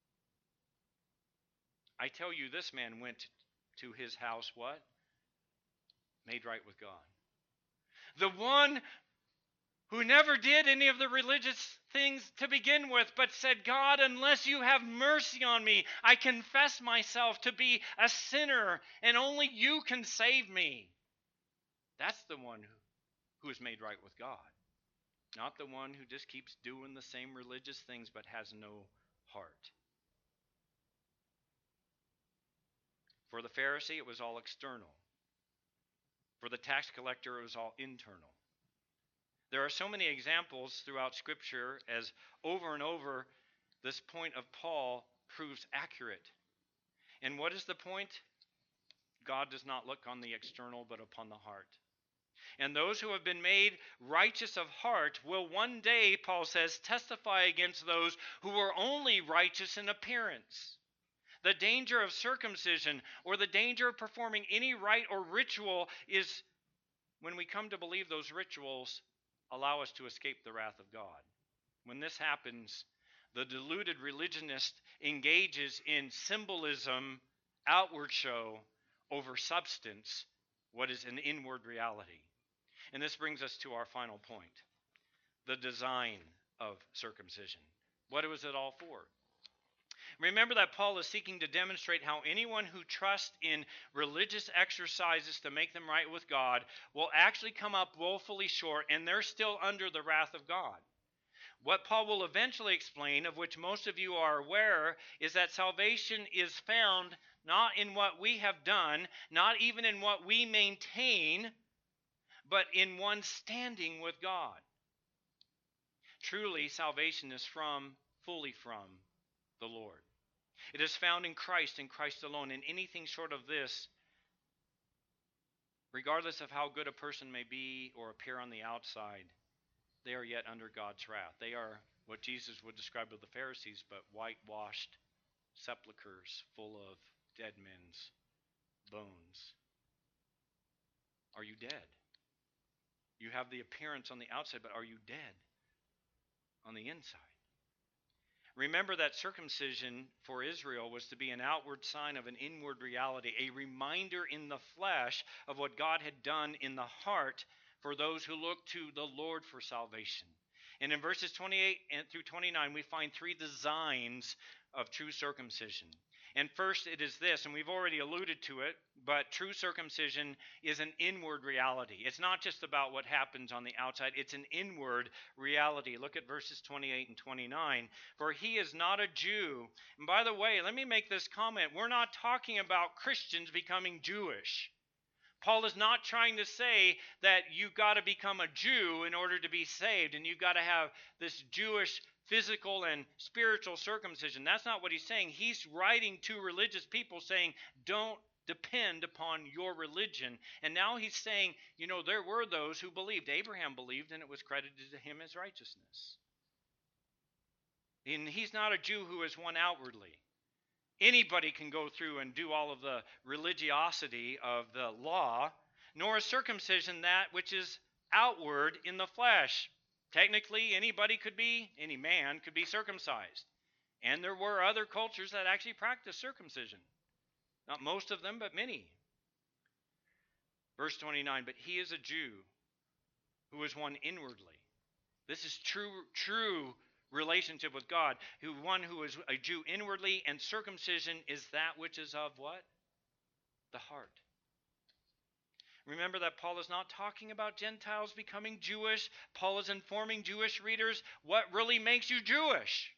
I tell you, this man went to his house, what? Made right with God. The one who never did any of the religious things to begin with, but said, God, unless you have mercy on me, I confess myself to be a sinner, and only you can save me. That's the one who is made right with God, not the one who just keeps doing the same religious things but has no heart. For the Pharisee, it was all external. For the tax collector, it was all internal. There are so many examples throughout Scripture as over and over this point of Paul proves accurate. And what is the point? God does not look on the external but upon the heart. And those who have been made righteous of heart will one day, Paul says, testify against those who were only righteous in appearance. The danger of circumcision or the danger of performing any rite or ritual is when we come to believe those rituals allow us to escape the wrath of God. When this happens, the deluded religionist engages in symbolism, outward show, over substance, what is an inward reality. And this brings us to our final point, the design of circumcision. What was it all for? Remember that Paul is seeking to demonstrate how anyone who trusts in religious exercises to make them right with God will actually come up woefully short, and they're still under the wrath of God. What Paul will eventually explain, of which most of you are aware, is that salvation is found not in what we have done, not even in what we maintain, but in one standing with God. Truly, salvation is fully from the Lord. It is found in Christ and Christ alone. And anything short of this, regardless of how good a person may be or appear on the outside, they are yet under God's wrath. They are what Jesus would describe of the Pharisees, but whitewashed sepulchres full of dead men's bones. Are you dead? You have the appearance on the outside, but are you dead on the inside? Remember that circumcision for Israel was to be an outward sign of an inward reality, a reminder in the flesh of what God had done in the heart for those who look to the Lord for salvation. And in verses 28 through 29, we find three designs of true circumcision. And first it is this, and we've already alluded to it, but true circumcision is an inward reality. It's not just about what happens on the outside, it's an inward reality. Look at verses 28 and 29. For he is not a Jew. And by the way, let me make this comment. We're not talking about Christians becoming Jewish. Paul is not trying to say that you've got to become a Jew in order to be saved, and you've got to have this Jewish physical and spiritual circumcision. That's not what he's saying. He's writing to religious people saying, don't depend upon your religion. And now he's saying, there were those who believed. Abraham believed, and it was credited to him as righteousness. And he's not a Jew who is one outwardly. Anybody can go through and do all of the religiosity of the law, nor is circumcision that which is outward in the flesh. Technically, any man could be circumcised. And there were other cultures that actually practiced circumcision. Not most of them, but many. Verse 29, but he is a Jew who is one inwardly. This is true relationship with God, one who is a Jew inwardly, and circumcision is that which is of what? The heart. Remember that Paul is not talking about Gentiles becoming Jewish. Paul is informing Jewish readers what really makes you Jewish.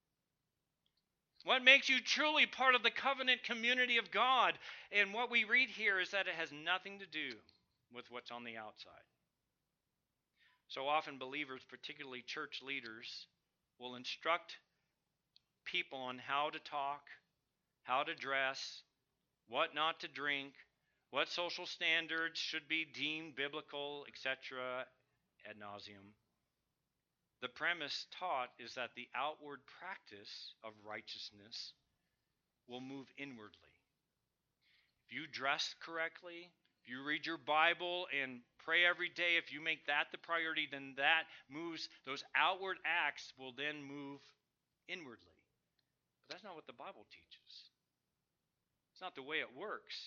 What makes you truly part of the covenant community of God. And what we read here is that it has nothing to do with what's on the outside. So often believers, particularly church leaders, will instruct people on how to talk, how to dress, what not to drink, what social standards should be deemed biblical, etc., ad nauseum. The premise taught is that the outward practice of righteousness will move inwardly. If you dress correctly, if you read your Bible and pray every day, if you make that the priority, then that moves, those outward acts will then move inwardly. But that's not what the Bible teaches. It's not the way it works.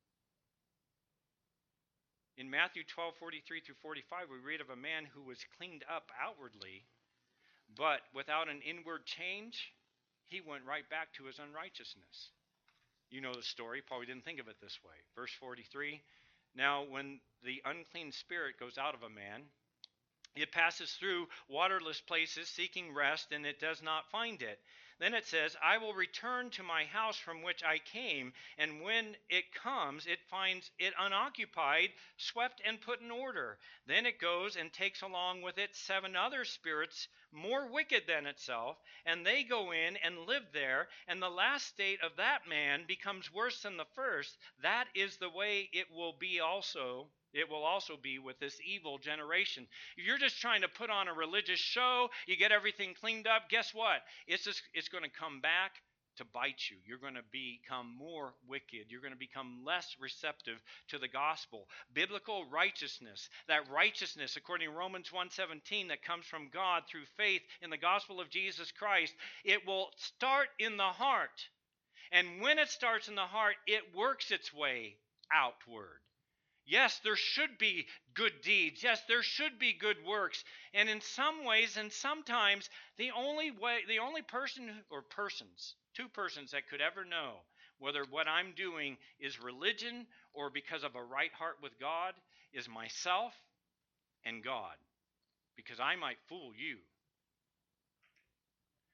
In Matthew 12:43 through 45, we read of a man who was cleaned up outwardly, but without an inward change, he went right back to his unrighteousness. You know the story. Probably didn't think of it this way. Verse 43, now when the unclean spirit goes out of a man, it passes through waterless places seeking rest, and it does not find it. Then it says, I will return to my house from which I came, and when it comes, it finds it unoccupied, swept, and put in order. Then it goes and takes along with it 7 other spirits more wicked than itself, and they go in and live there, and the last state of that man becomes worse than the first. That is the way it will also be with this evil generation. If you're just trying to put on a religious show, you get everything cleaned up, guess what? It's going to come back to bite you. You're going to become more wicked. You're going to become less receptive to the gospel. Biblical righteousness, that righteousness according to Romans 1:17 that comes from God through faith in the gospel of Jesus Christ, it will start in the heart. And when it starts in the heart, it works its way outward. Yes, there should be good deeds. Yes, there should be good works. And in some ways and sometimes, the only person or persons, 2 persons that could ever know whether what I'm doing is religion or because of a right heart with God is myself and God. Because I might fool you.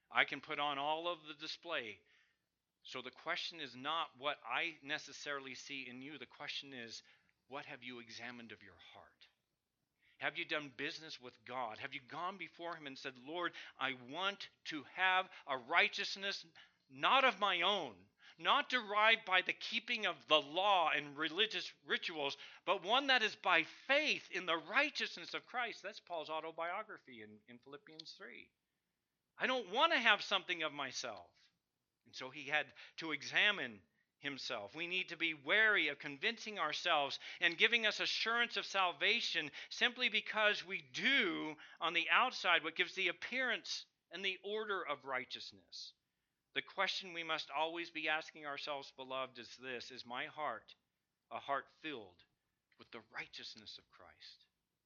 I can put on all of the display. So the question is not what I necessarily see in you. The question is, what have you examined of your heart? Have you done business with God? Have you gone before Him and said, Lord, I want to have a righteousness not of my own, not derived by the keeping of the law and religious rituals, but one that is by faith in the righteousness of Christ. That's Paul's autobiography in Philippians 3. I don't want to have something of myself. And so he had to examine himself. We need to be wary of convincing ourselves and giving us assurance of salvation simply because we do on the outside what gives the appearance and the order of righteousness. The question we must always be asking ourselves, beloved, is this: is my heart a heart filled with the righteousness of Christ?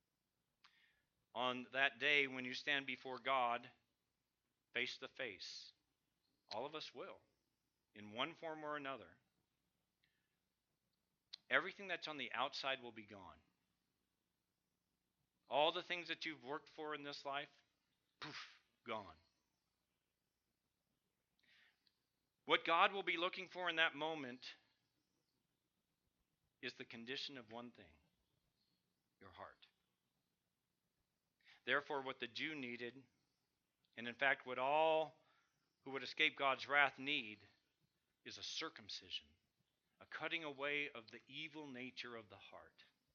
On that day when you stand before God face to face, all of us will, in one form or another. Everything that's on the outside will be gone. All the things that you've worked for in this life, poof, gone. What God will be looking for in that moment is the condition of one thing: your heart. Therefore, what the Jew needed, and in fact what all who would escape God's wrath need, is a circumcision, a cutting away of the evil nature of the heart.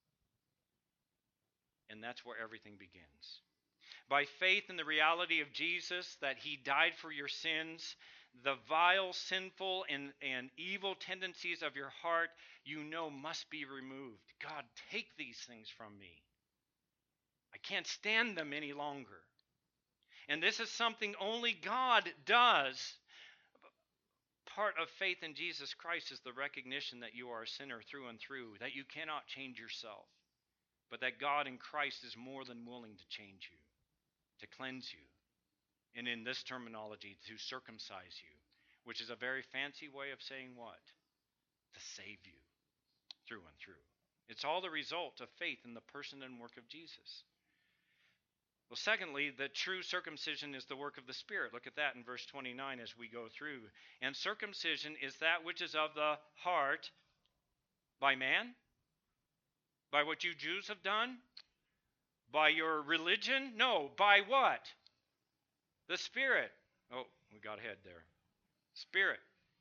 And that's where everything begins. By faith in the reality of Jesus, that He died for your sins, the vile, sinful, and evil tendencies of your heart, must be removed. God, take these things from me. I can't stand them any longer. And this is something only God does. Part of faith in Jesus Christ is the recognition that you are a sinner through and through, that you cannot change yourself, but that God in Christ is more than willing to change you, to cleanse you, and in this terminology, to circumcise you, which is a very fancy way of saying what? To save you through and through. It's all the result of faith in the person and work of Jesus. Well, secondly, the true circumcision is the work of the Spirit. Look at that in verse 29 as we go through. And circumcision is that which is of the heart by man? By what you Jews have done? By your religion? No, by what? The Spirit. Oh, we got ahead there. Spirit.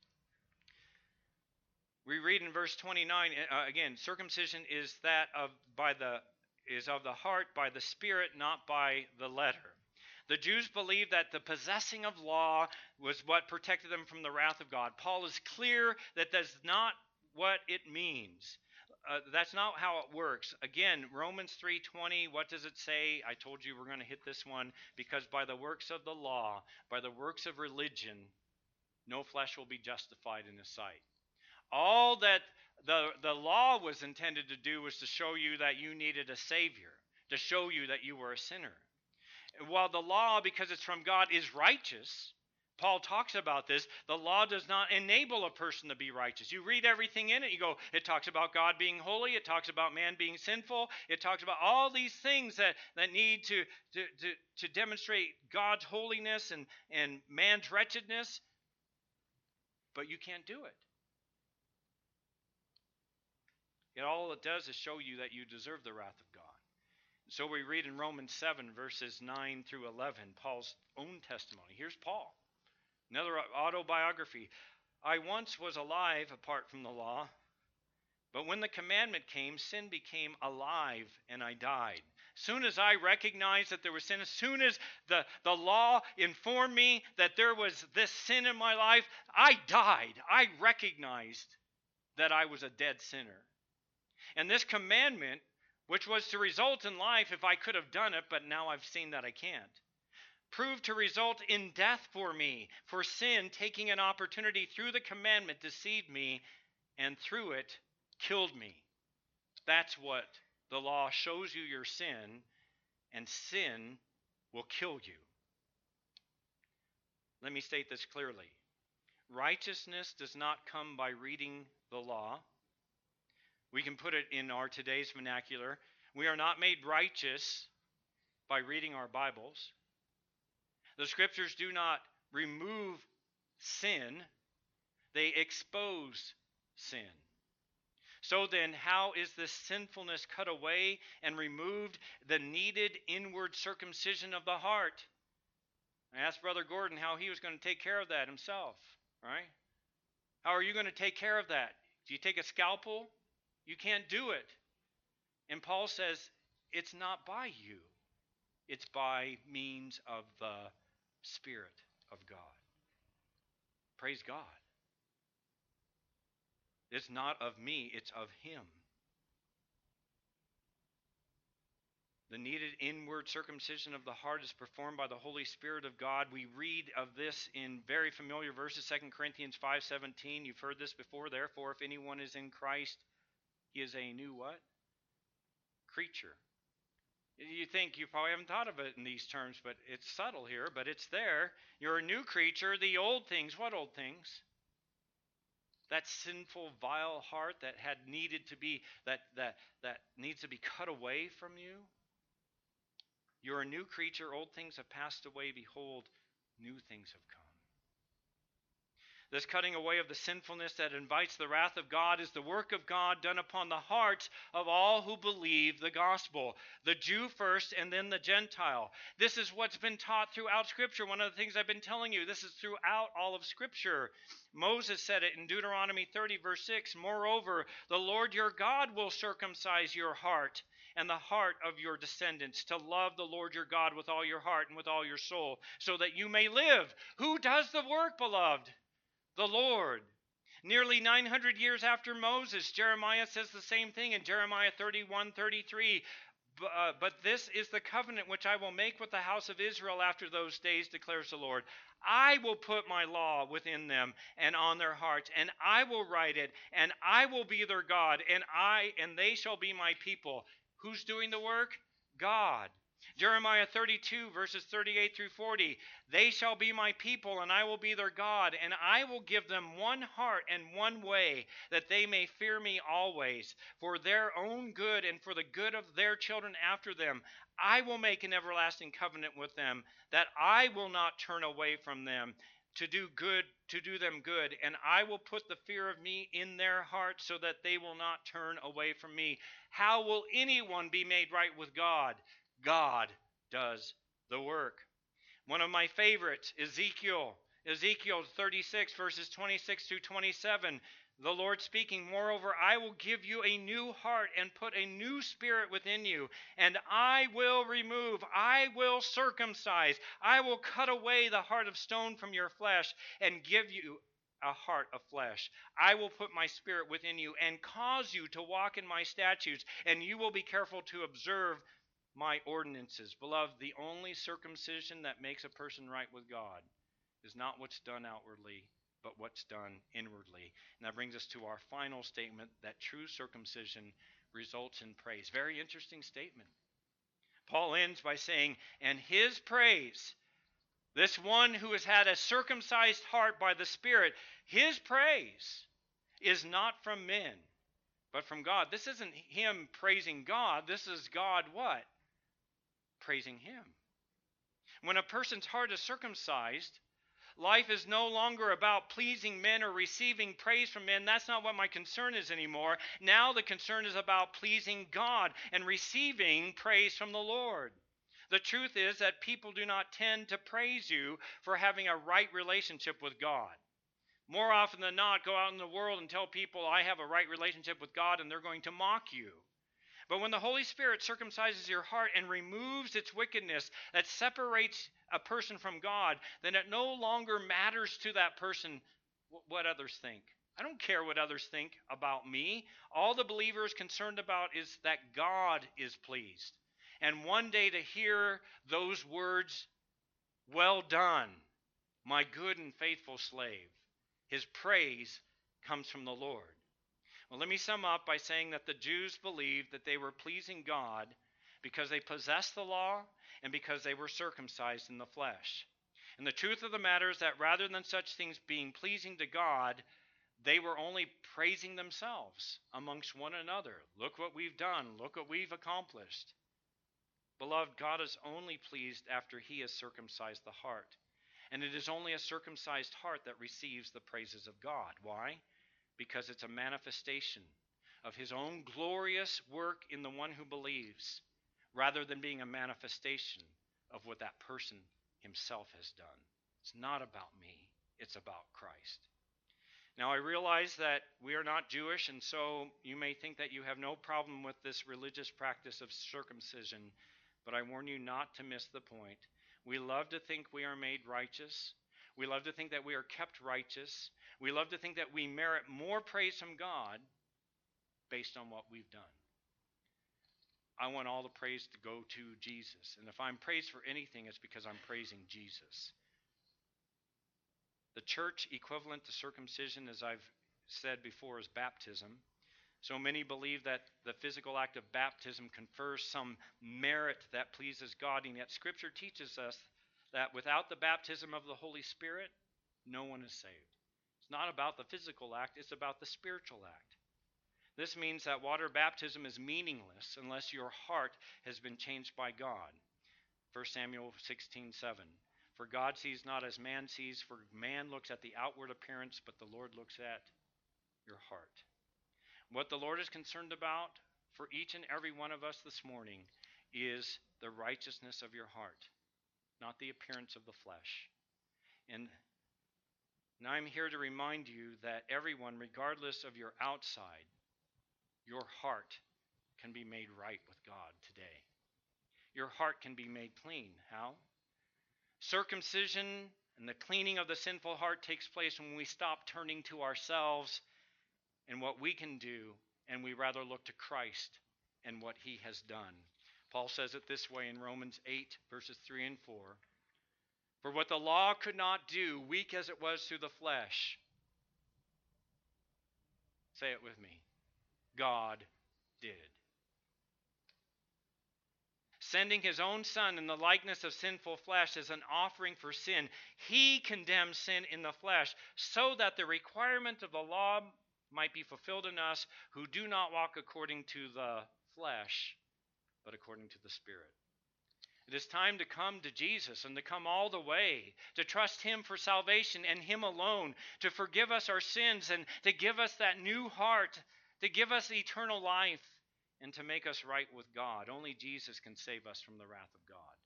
We read in verse 29 again, circumcision is of the heart by the Spirit, not by the letter. The Jews believed that the possessing of law was what protected them from the wrath of God. Paul is clear that that's not what it means. That's not how it works. Again, Romans 3:20, what does it say? I told you we're going to hit this one. Because by the works of the law, by the works of religion, no flesh will be justified in His sight. All that the law was intended to do was to show you that you needed a Savior, to show you that you were a sinner. While the law, because it's from God, is righteous, Paul talks about this, the law does not enable a person to be righteous. You read everything in it, you go, it talks about God being holy, it talks about man being sinful, it talks about all these things that need to demonstrate God's holiness and man's wretchedness, but you can't do it. All it does is show you that you deserve the wrath of God. So we read in Romans 7, verses 9 through 11, Paul's own testimony. Here's Paul, another autobiography. I once was alive apart from the law, but when the commandment came, sin became alive and I died. Soon as I recognized that there was sin, as soon as the law informed me that there was this sin in my life, I died. I recognized that I was a dead sinner. And this commandment, which was to result in life if I could have done it, but now I've seen that I can't, proved to result in death for me, for sin taking an opportunity through the commandment deceived me, and through it killed me. That's what the law shows you, your sin, and sin will kill you. Let me state this clearly. Righteousness does not come by reading the law. We can put it in our today's vernacular. We are not made righteous by reading our Bibles. The Scriptures do not remove sin, they expose sin. So then, how is this sinfulness cut away and removed? The needed inward circumcision of the heart. I asked Brother Gordon how he was going to take care of that himself, right? How are you going to take care of that? Do you take a scalpel? You can't do it. And Paul says, it's not by you. It's by means of the Spirit of God. Praise God. It's not of me, it's of Him. The needed inward circumcision of the heart is performed by the Holy Spirit of God. We read of this in very familiar verses, 2 Corinthians 5:17. You've heard this before. Therefore, if anyone is in Christ, he is a new what? Creature. You think you probably haven't thought of it in these terms, but it's subtle here, but it's there. You're a new creature. The old things, what old things? That sinful, vile heart that had needed to be, that needs to be cut away from you. You're a new creature. Old things have passed away. Behold, new things have come. This cutting away of the sinfulness that invites the wrath of God is the work of God done upon the hearts of all who believe the gospel. The Jew first and then the Gentile. This is what's been taught throughout Scripture. One of the things I've been telling you, this is throughout all of Scripture. Moses said it in Deuteronomy 30 verse 6. Moreover, the Lord your God will circumcise your heart and the heart of your descendants to love the Lord your God with all your heart and with all your soul, so that you may live. Who does the work, beloved? The Lord. Nearly 900 years after Moses, Jeremiah says the same thing in Jeremiah 31:33. But this is the covenant which I will make with the house of Israel after those days, declares the Lord. I will put my law within them and on their hearts, and I will write it, and I will be their God, and they shall be my people. Who's doing the work? God. Jeremiah 32, verses 38 through 40. They shall be my people, and I will be their God, and I will give them one heart and one way, that they may fear me always, for their own good and for the good of their children after them. I will make an everlasting covenant with them, that I will not turn away from them, to do them good, and I will put the fear of me in their hearts, so that they will not turn away from me. How will anyone be made right with God? God does the work. One of my favorites, Ezekiel 36, verses 26 through 27. The Lord speaking, moreover, I will give you a new heart and put a new spirit within you, and I will circumcise, I will cut away the heart of stone from your flesh and give you a heart of flesh. I will put my spirit within you and cause you to walk in my statutes, and you will be careful to observe my ordinances. Beloved, the only circumcision that makes a person right with God is not what's done outwardly, but what's done inwardly. And that brings us to our final statement, that true circumcision results in praise. Very interesting statement. Paul ends by saying, and his praise, this one who has had a circumcised heart by the Spirit, his praise is not from men, but from God. This isn't him praising God. This is God what? Praising him. When a person's heart is circumcised, life is no longer about pleasing men or receiving praise from men. That's not what my concern is anymore. Now the concern is about pleasing God and receiving praise from the Lord. The truth is that people do not tend to praise you for having a right relationship with God. More often than not, go out in the world and tell people, I have a right relationship with God, and they're going to mock you. But when the Holy Spirit circumcises your heart and removes its wickedness that separates a person from God, then it no longer matters to that person what others think. I don't care what others think about me. All the believer is concerned about is that God is pleased. And one day to hear those words, well done, my good and faithful slave. His praise comes from the Lord. Well, let me sum up by saying that the Jews believed that they were pleasing God because they possessed the law and because they were circumcised in the flesh. And the truth of the matter is that rather than such things being pleasing to God, they were only praising themselves amongst one another. Look what we've done. Look what we've accomplished. Beloved, God is only pleased after he has circumcised the heart. And it is only a circumcised heart that receives the praises of God. Why? Because it's a manifestation of his own glorious work in the one who believes, rather than being a manifestation of what that person himself has done. It's not about me, it's about Christ. Now, I realize that we are not Jewish, and so you may think that you have no problem with this religious practice of circumcision, but I warn you not to miss the point. We love to think we are made righteous. We love to think that we are kept righteous. We love to think that we merit more praise from God based on what we've done. I want all the praise to go to Jesus. And if I'm praised for anything, it's because I'm praising Jesus. The church equivalent to circumcision, as I've said before, is baptism. So many believe that the physical act of baptism confers some merit that pleases God, and yet Scripture teaches us that without the baptism of the Holy Spirit, no one is saved. It's not about the physical act, it's about the spiritual act. This means that water baptism is meaningless unless your heart has been changed by God. 1 Samuel 16:7. For God sees not as man sees, for man looks at the outward appearance, but the Lord looks at your heart. What the Lord is concerned about for each and every one of us this morning is the righteousness of your heart, not the appearance of the flesh. And I'm here to remind you that everyone, regardless of your outside, your heart can be made right with God today. Your heart can be made clean. How? Circumcision and the cleaning of the sinful heart takes place when we stop turning to ourselves and what we can do, and we rather look to Christ and what he has done. Paul says it this way in Romans 8, verses 3 and 4. For what the law could not do, weak as it was through the flesh, say it with me, God did. Sending his own Son in the likeness of sinful flesh as an offering for sin, he condemned sin in the flesh so that the requirement of the law might be fulfilled in us who do not walk according to the flesh, but according to the Spirit. It is time to come to Jesus and to come all the way, to trust him for salvation and him alone, to forgive us our sins and to give us that new heart, to give us eternal life, and to make us right with God. Only Jesus can save us from the wrath of God.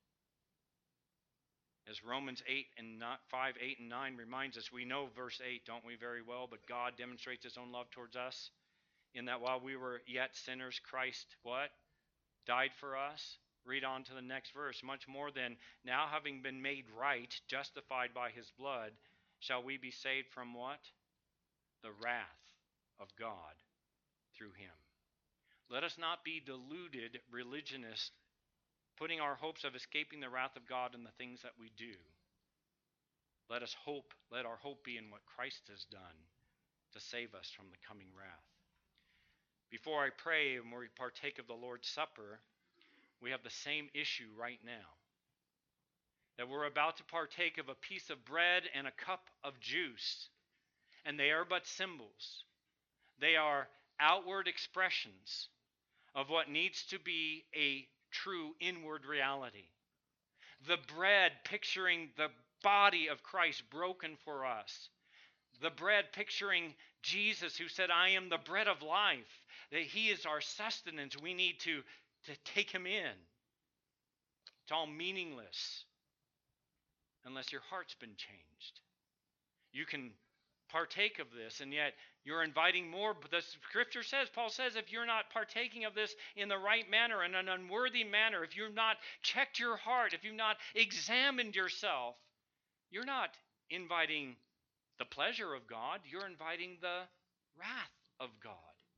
As Romans 5, 8, and 9 reminds us, we know verse 8, don't we, very well, but God demonstrates his own love towards us in that while we were yet sinners, Christ, what? Died for us. Read on to the next verse. Much more than now having been made right, justified by his blood, shall we be saved from what? The wrath of God through him. Let us not be deluded religionists, putting our hopes of escaping the wrath of God in the things that we do. Let our hope be in what Christ has done to save us from the coming wrath. Before I pray and we partake of the Lord's Supper, we have the same issue right now. That we're about to partake of a piece of bread and a cup of juice, and they are but symbols. They are outward expressions of what needs to be a true inward reality. The bread picturing the body of Christ broken for us. The bread picturing Jesus who said, I am the bread of life. That he is our sustenance. We need to take him in. It's all meaningless unless your heart's been changed. You can partake of this, and yet you're inviting more. But the scripture says, Paul says, if you're not partaking of this in the right manner, in an unworthy manner, if you've not checked your heart, if you've not examined yourself, you're not inviting the pleasure of God, you're inviting the wrath of God.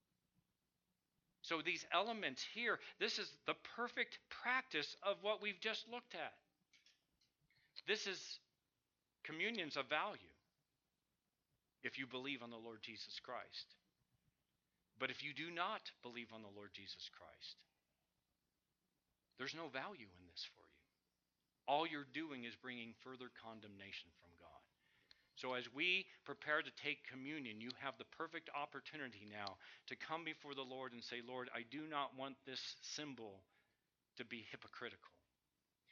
So these elements here, this is the perfect practice of what we've just looked at. This is communion's of value if you believe on the Lord Jesus Christ. But if you do not believe on the Lord Jesus Christ, there's no value in this for you. All you're doing is bringing further condemnation from God. So as we prepare to take communion, you have the perfect opportunity now to come before the Lord and say, Lord, I do not want this symbol to be hypocritical.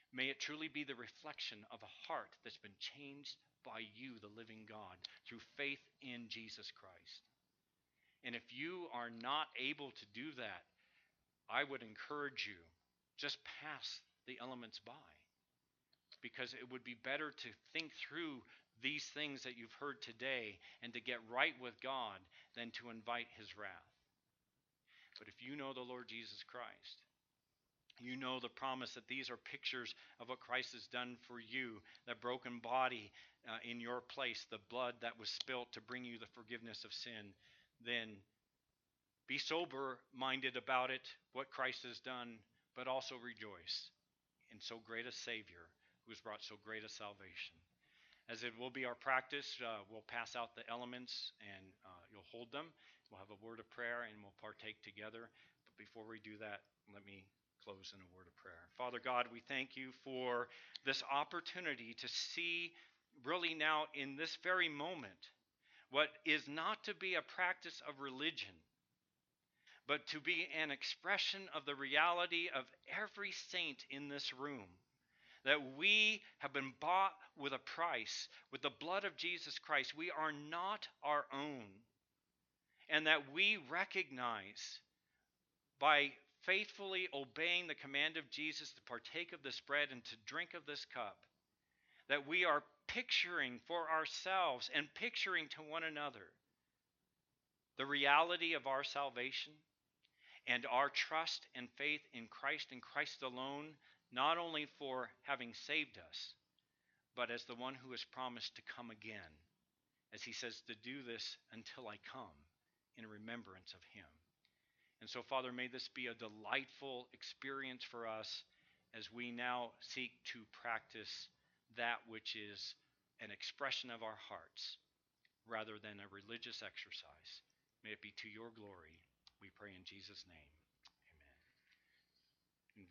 May it truly be the reflection of a heart that's been changed by you, the living God, through faith in Jesus Christ. And if you are not able to do that, I would encourage you, just pass the elements by. Because it would be better to think through these things that you've heard today and to get right with God than to invite his wrath. But if you know the Lord Jesus Christ, you know the promise that these are pictures of what Christ has done for you, that broken body in your place, the blood that was spilt to bring you the forgiveness of sin, then be sober-minded about it, what Christ has done, but also rejoice in so great a Savior who has brought so great a salvation. As it will be our practice, we'll pass out the elements and you'll hold them. We'll have a word of prayer and we'll partake together. But before we do that, let me close in a word of prayer. Father God, we thank you for this opportunity to see really now in this very moment what is not to be a practice of religion, but to be an expression of the reality of every saint in this room. That we have been bought with a price, with the blood of Jesus Christ. We are not our own. And that we recognize by faithfully obeying the command of Jesus to partake of this bread and to drink of this cup, that we are picturing for ourselves and picturing to one another the reality of our salvation and our trust and faith in Christ and Christ alone, not only for having saved us, but as the one who has promised to come again, as he says, to do this until I come in remembrance of him. And so, Father, may this be a delightful experience for us as we now seek to practice that which is an expression of our hearts rather than a religious exercise. May it be to your glory. We pray in Jesus' name.